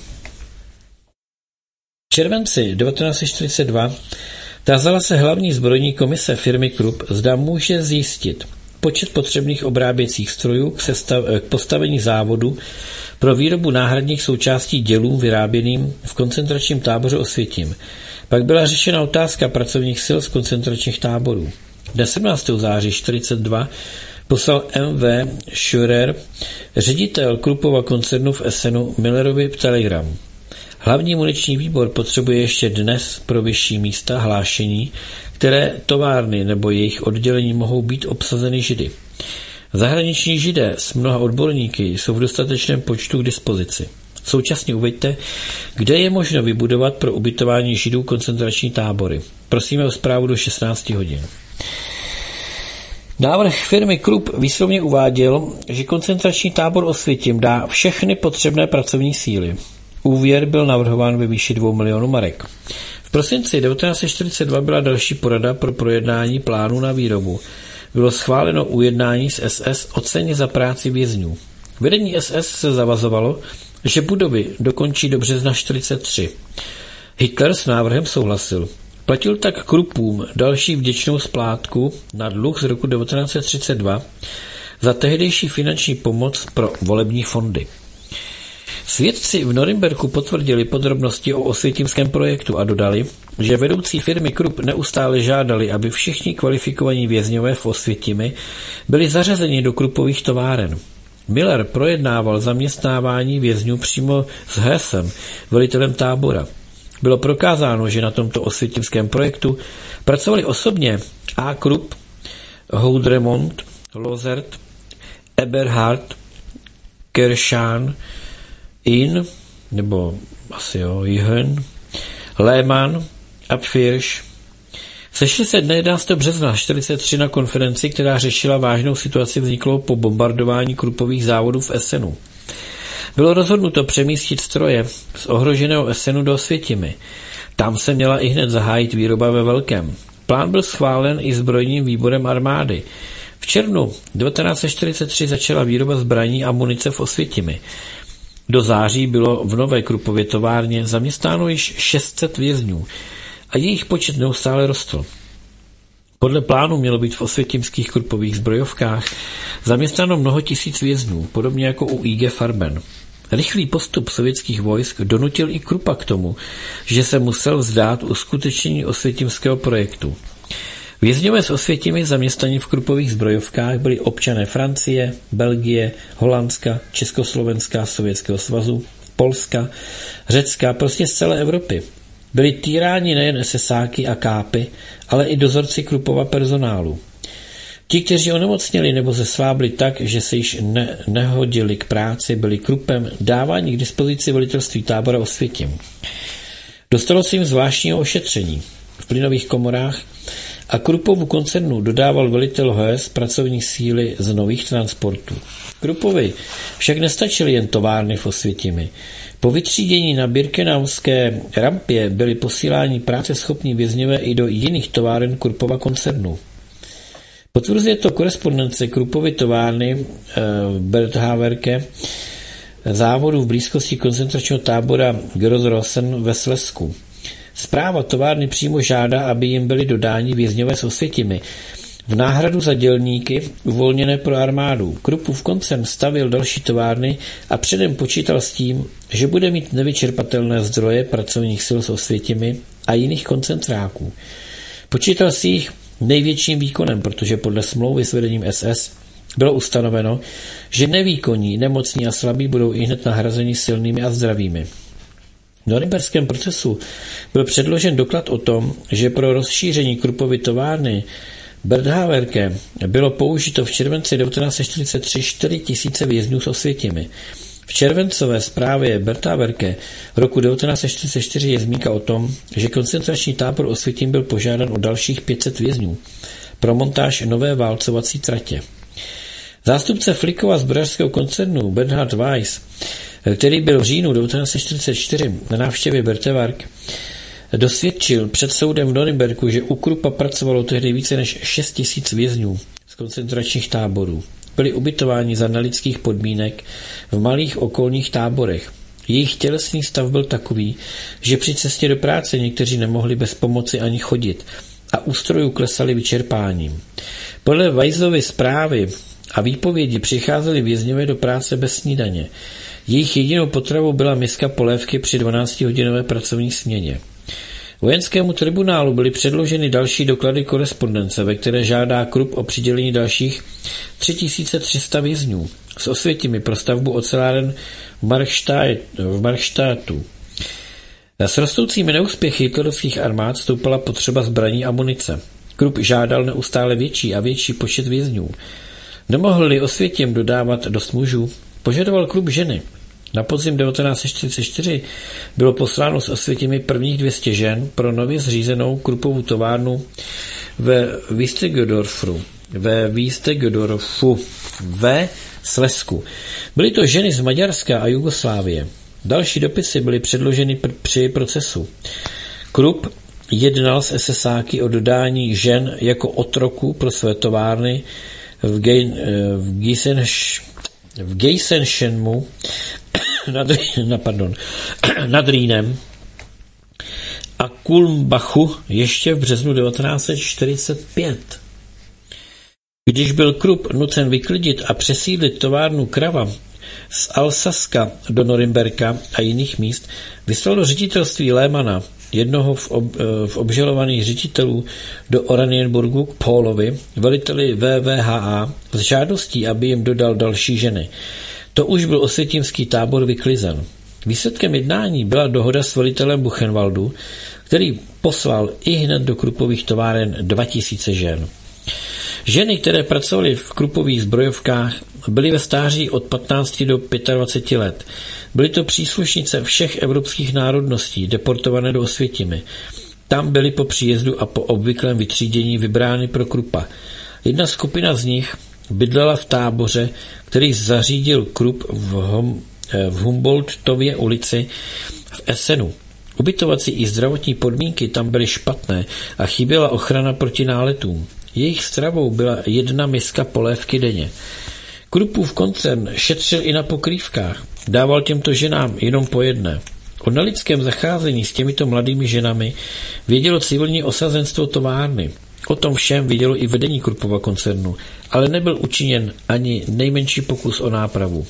V červenci 1942 tázala se hlavní zbrojní komise firmy Krupp, zda může zjistit počet potřebných obráběcích strojů k postavení závodu pro výrobu náhradních součástí dělů vyráběným v koncentračním táboře Osvětim. Pak byla řešena otázka pracovních sil z koncentračních táborů. Dne 17. září 1942 poslal M.V. Scheurer, ředitel Kruppova koncernu v Essenu, Müllerovi telegram. Hlavní muniční výbor potřebuje ještě dnes pro vyšší místa hlášení, které továrny nebo jejich oddělení mohou být obsazeny Židy. Zahraniční Židé s mnoha odborníky jsou v dostatečném počtu k dispozici. Současně uveďte, kde je možno vybudovat pro ubytování Židů koncentrační tábory. Prosíme o zprávu do 16 hodin. Návrh firmy Krupp výslovně uváděl, že koncentrační tábor Osvětim dá všechny potřebné pracovní síly. Úvěr byl navrhován ve výši 2 milionů marek. V prosinci 1942 byla další porada pro projednání plánu na výrobu. Bylo schváleno ujednání s SS o ceně za práci vězňů. Vedení SS se zavazovalo, že budovy dokončí do března 1943. Hitler s návrhem souhlasil. Platil tak Kruppům další vděčnou splátku na dluh z roku 1932 za tehdejší finanční pomoc pro volební fondy. Svědci v Norimberku potvrdili podrobnosti o osvětimském projektu a dodali, že vedoucí firmy Krupp neustále žádali, aby všichni kvalifikovaní vězňové v Osvětimi byli zařazeni do Kruppových továren. Miller projednával zaměstnávání vězňů přímo s Hessem, velitelem tábora. Bylo prokázáno, že na tomto osvětimském projektu pracovali osobně A. Krupp, Houdremont, Lozert, Eberhard, Kershán, In, nebo asi Jehen, Lehmann a Pfirsch. Sešli se dne 11. března 1943 na konferenci, která řešila vážnou situaci vzniklou po bombardování Kruppových závodů v Essenu. Bylo rozhodnuto přemístit stroje z ohroženého Essenu do Osvětimi. Tam se měla ihned zahájit výroba ve velkém. Plán byl schválen i zbrojním výborem armády. V červnu 1943 začala výroba zbraní a munice v Osvětimi. Do září bylo v nové Kruppově továrně zaměstnáno již 600 vězňů a jejich počet neustále rostl. Podle plánu mělo být v osvětimských Kruppových zbrojovkách zaměstnáno mnoho tisíc vězňů, podobně jako u IG Farben. Rychlý postup sovětských vojsk donutil i Kruppa k tomu, že se musel vzdát uskutečnění osvětimského projektu. Vězňové s Osvětimi zaměstnaní v Kruppových zbrojovkách byli občané Francie, Belgie, Holandska, Československa, Sovětského svazu, Polska, Řecka, prostě z celé Evropy. Byli týráni nejen SSáky a kápy, ale i dozorci Kruppova personálu. Ti, kteří onemocněli nebo zeslábli tak, že se již nehodili k práci, byli Kruppem dáváni k dispozici velitelství tábora Osvětim. Dostalo se jim zvláštního ošetření v plynových komorách a Kruppovu koncernu dodával velitel Hess pracovní síly z nových transportů. Kruppovi však nestačily jen továrny v Osvětimi. Po vytřídění na Birkenauské rampě byli posíláni práceschopní vězňové i do jiných továren Kruppova koncernu. Potvrzuje to korespondence Kruppovy továrny Berthaverke závodu v blízkosti koncentračního tábora Grossrosen ve Slezsku. Správa továrny přímo žádá, aby jim byli dodáni vězňové s Osvětimi v náhradu za dělníky uvolněné pro armádu. Kruppův koncern stavěl další továrny a předem počítal s tím, že bude mít nevyčerpatelné zdroje pracovních sil s Osvětimi a jiných koncentráků. Počítal s jejich největším výkonem, protože podle smlouvy s vedením SS bylo ustanoveno, že nevýkonní, nemocní a slabí budou ihned nahrazeni silnými a zdravými. V norimberském procesu byl předložen doklad o tom, že pro rozšíření Kruppovy továrny Berthaverke bylo použito v červenci 1943 4 000 vězňů s Osvětimi. V červencové zprávě Berthaverke roku 1944 je zmínka o tom, že koncentrační tábor Osvětim byl požádán o dalších 500 vězňů pro montáž nové válcovací tratě. Zástupce Flickova zbrojařského koncernu Bernhard Weiss, který byl v říjnu 1944 na návštěvě Berthaverk, dosvědčil před soudem v Norimberku, že u Kruppa pracovalo tehdy více než 6 000 vězňů z koncentračních táborů. Byli ubytováni za nelidských podmínek v malých okolních táborech. Jejich tělesný stav byl takový, že při cestě do práce někteří nemohli bez pomoci ani chodit a u strojů klesali vyčerpáním. Podle Weissovy zprávy a výpovědi přicházeli vězňové do práce bez snídaně. Jejich jedinou potravou byla miska polévky při 12hodinové pracovní směně. Vojenskému tribunálu byly předloženy další doklady korespondence, ve které žádá Krupp o přidělení dalších 3300 vězňů s Osvětimi pro stavbu oceláren v Markstadtu. S rostoucími neúspěchy hitlerovských armád stoupala potřeba zbraní a munice. Krupp žádal neustále větší a větší počet vězňů. Nemohli Osvětim dodávat dost mužů, požadoval Krupp ženy. Na podzim 1944 bylo posláno s Osvětimi prvních 200 žen pro nově zřízenou Kruppovu továrnu ve Vístegedorfu ve Slezsku. Byly to ženy z Maďarska a Jugoslávie. Další dopisy byly předloženy při procesu. Krupp jednal s SSáky o dodání žen jako otroků pro své továrny v Geisenschemu nad Rýnem a Kulmbachu ještě v březnu 1945. Když byl Krupp nucen vyklidit a přesídlit továrnu Krava z Alsaska do Norimberka a jiných míst vyslal do ředitelství Lehmanna, jednoho v obžalovaných ředitelů, do Oranienburgu k Paulovi, veliteli VVHA, s žádostí, aby jim dodal další ženy. To už byl osvětímský tábor vyklizen. Výsledkem jednání byla dohoda s velitelem Buchenwaldu, který poslal ihned do Kruppových továren 2000 žen. Ženy, které pracovaly v Kruppových zbrojovkách, byly ve stáří od 15 do 25 let. Byly to příslušnice všech evropských národností, deportované do Osvětimi. Tam byly po příjezdu a po obvyklém vytřídění vybrány pro Kruppa. Jedna skupina z nich bydlela v táboře, který zařídil Krupp v Humboldtově ulici v Essenu. Ubytovací i zdravotní podmínky tam byly špatné a chyběla ochrana proti náletům. Jejich stravou byla 1 miska polévky denně. Kruppův koncern šetřil i na pokrývkách. Dával těmto ženám jenom po jedné. O nelidském zacházení s těmito mladými ženami vědělo civilní osazenstvo továrny. O tom všem vědělo i vedení Kruppova koncernu, ale nebyl učiněn ani nejmenší pokus o nápravu.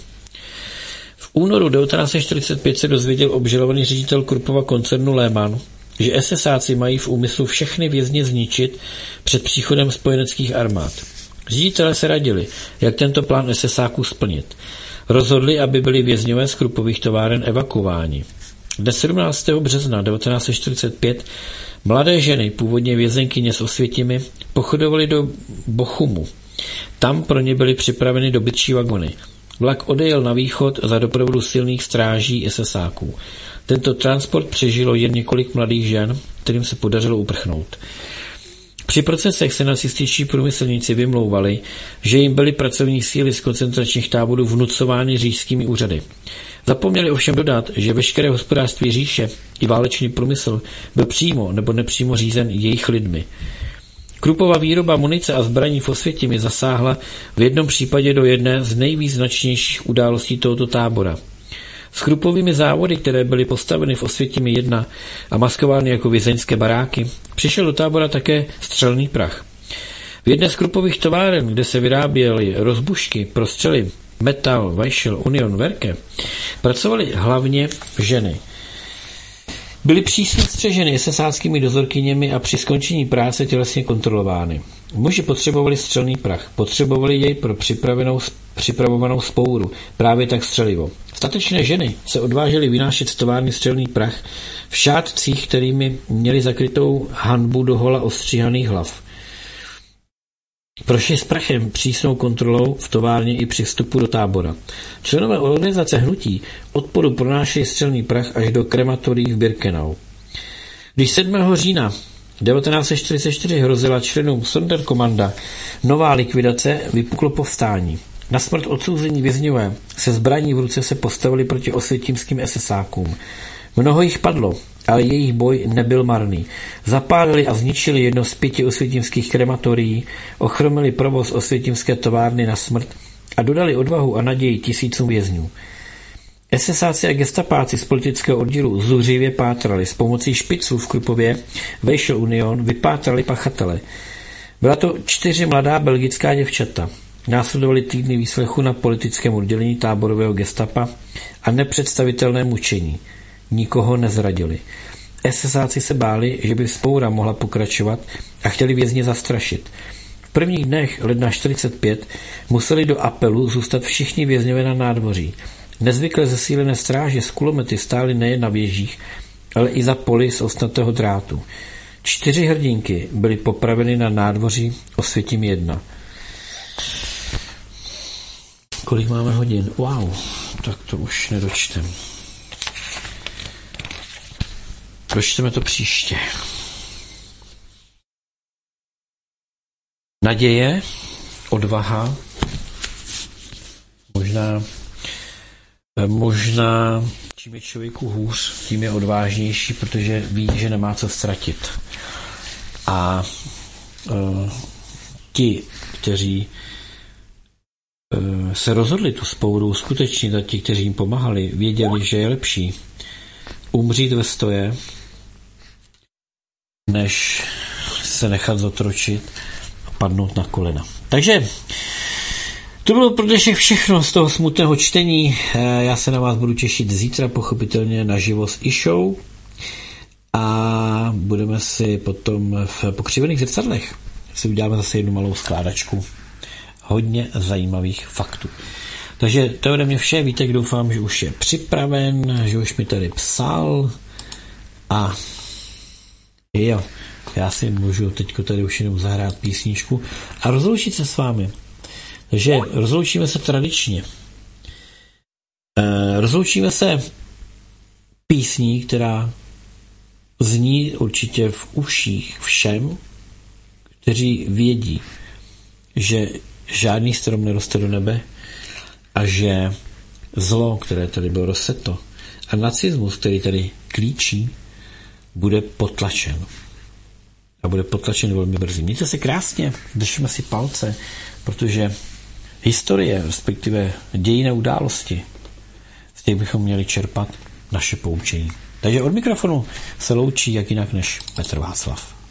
V únoru 1945 se dozvěděl obžalovaný ředitel Kruppova koncernu Lehmann, že SSáci mají v úmyslu všechny vězně zničit před příchodem spojeneckých armád. Ředitelé se radili, jak tento plán SSáků splnit. Rozhodli, aby byli vězňové z Kruppových továren evakuováni. Dne 17. března 1945 mladé ženy, původně vězenkyně s Osvětimi, pochodovaly do Bochumu. Tam pro ně byly připraveny dobytčí vagony. Vlak odejel na východ za doprovodu silných stráží SSáků. Tento transport přežilo jen několik mladých žen, kterým se podařilo uprchnout. Při procesech se nacističtí průmyslníci vymlouvali, že jim byly pracovní síly z koncentračních táborů vnucovány říšskými úřady. Zapomněli ovšem dodat, že veškeré hospodářství říše i válečný průmysl byl přímo nebo nepřímo řízen jejich lidmi. Kruppova výroba munice a zbraní v Osvětimi zasáhla v jednom případě do jedné z nejvýznačnějších událostí tohoto tábora. S Kruppovými závody, které byly postaveny v Osvětimi 1 a maskovány jako vězeňské baráky, přišel do tábora také střelný prach. V jedné z Kruppových továren, kde se vyráběly rozbušky pro střely Metal, Weichel, Union, Werke, pracovaly hlavně ženy. Byly přísně střeženy SSáckými dozorkyněmi a při skončení práce tělesně kontrolovány. Muži potřebovali střelný prach, potřebovali jej pro připravovanou vzpouru, právě tak střelivo. Statečné ženy se odvážely vynášet z továrny střelný prach v šátcích, kterými měli zakrytou hanbu dohola ostříhaných hlav. Prošli s prachem přísnou kontrolou v továrně i při vstupu do tábora. Členové organizace hnutí odporu pronášeli střelný prach až do krematorií v Birkenau. Když 7. října 1944 hrozila členům Sonderkommanda nová likvidace, vypuklo povstání. Na smrt odsouzení vězňové se zbraní v ruce se postavili proti osvětímským SSákům. Mnoho jich padlo, ale jejich boj nebyl marný. Zapálili a zničili jedno z 5 osvětímských krematorií, ochromili provoz osvětímské továrny na smrt a dodali odvahu a naději tisícům vězňů. SSáci a gestapáci z politického oddílu zuřivě pátrali. S pomocí špiců v Kruppově Weichel Union vypátrali pachatele. Byla to 4 mladá belgická děvčata. Následovaly týdny výslechu na politickém oddělení táborového gestapa a nepředstavitelné mučení. Nikoho nezradili. SSáci se báli, že by vzpoura mohla pokračovat a chtěli vězně zastrašit. V prvních dnech ledna 45 museli do apelu zůstat všichni vězňové na nádvoří. Nezvykle zesílené stráže s kulomety stály nejen na věžích, ale i za poli z ostnatého drátu. 4 hrdinky byly popraveny na nádvoří Osvětim 1. Kolik máme hodin? Wow, tak to už nedočtem. Dočteme to příště. Naděje, odvaha, možná čím je člověku hůř, tím je odvážnější, protože ví, že nemá co ztratit. A ti, kteří se rozhodli tu spouru uskutečnit a ti, kteří jim pomáhali, věděli, že je lepší umřít ve stoje, než se nechat zotročit a padnout na kolena. Takže To bylo pro dnešek všechno z toho smutného čtení. Já se na vás budu těšit zítra, pochopitelně naživo s Išou. A budeme si potom v Pokřivených zrcadlech si uděláme zase jednu malou skládačku hodně zajímavých faktů. Takže to je ode mě vše. Vítek, doufám, že už je připraven, že už mi tady psal. A jo, já si můžu teďko tady už jenom zahrát písničku a rozloučit se s vámi. Takže rozloučíme se tradičně. Rozloučíme se písní, která zní určitě v uších všem, kteří vědí, že žádný strom neroste do nebe a že zlo, které tady bylo rozseto, a nacismus, který tady klíčí, bude potlačen. A bude potlačen velmi brzy. Mějte se krásně, držíme si palce, protože historie, respektive dějinné události, z těch bychom měli čerpat naše poučení. Takže od mikrofonu se loučí jak jinak než Petr Václav.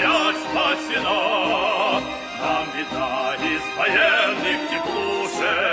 Нам видна из военных теплушек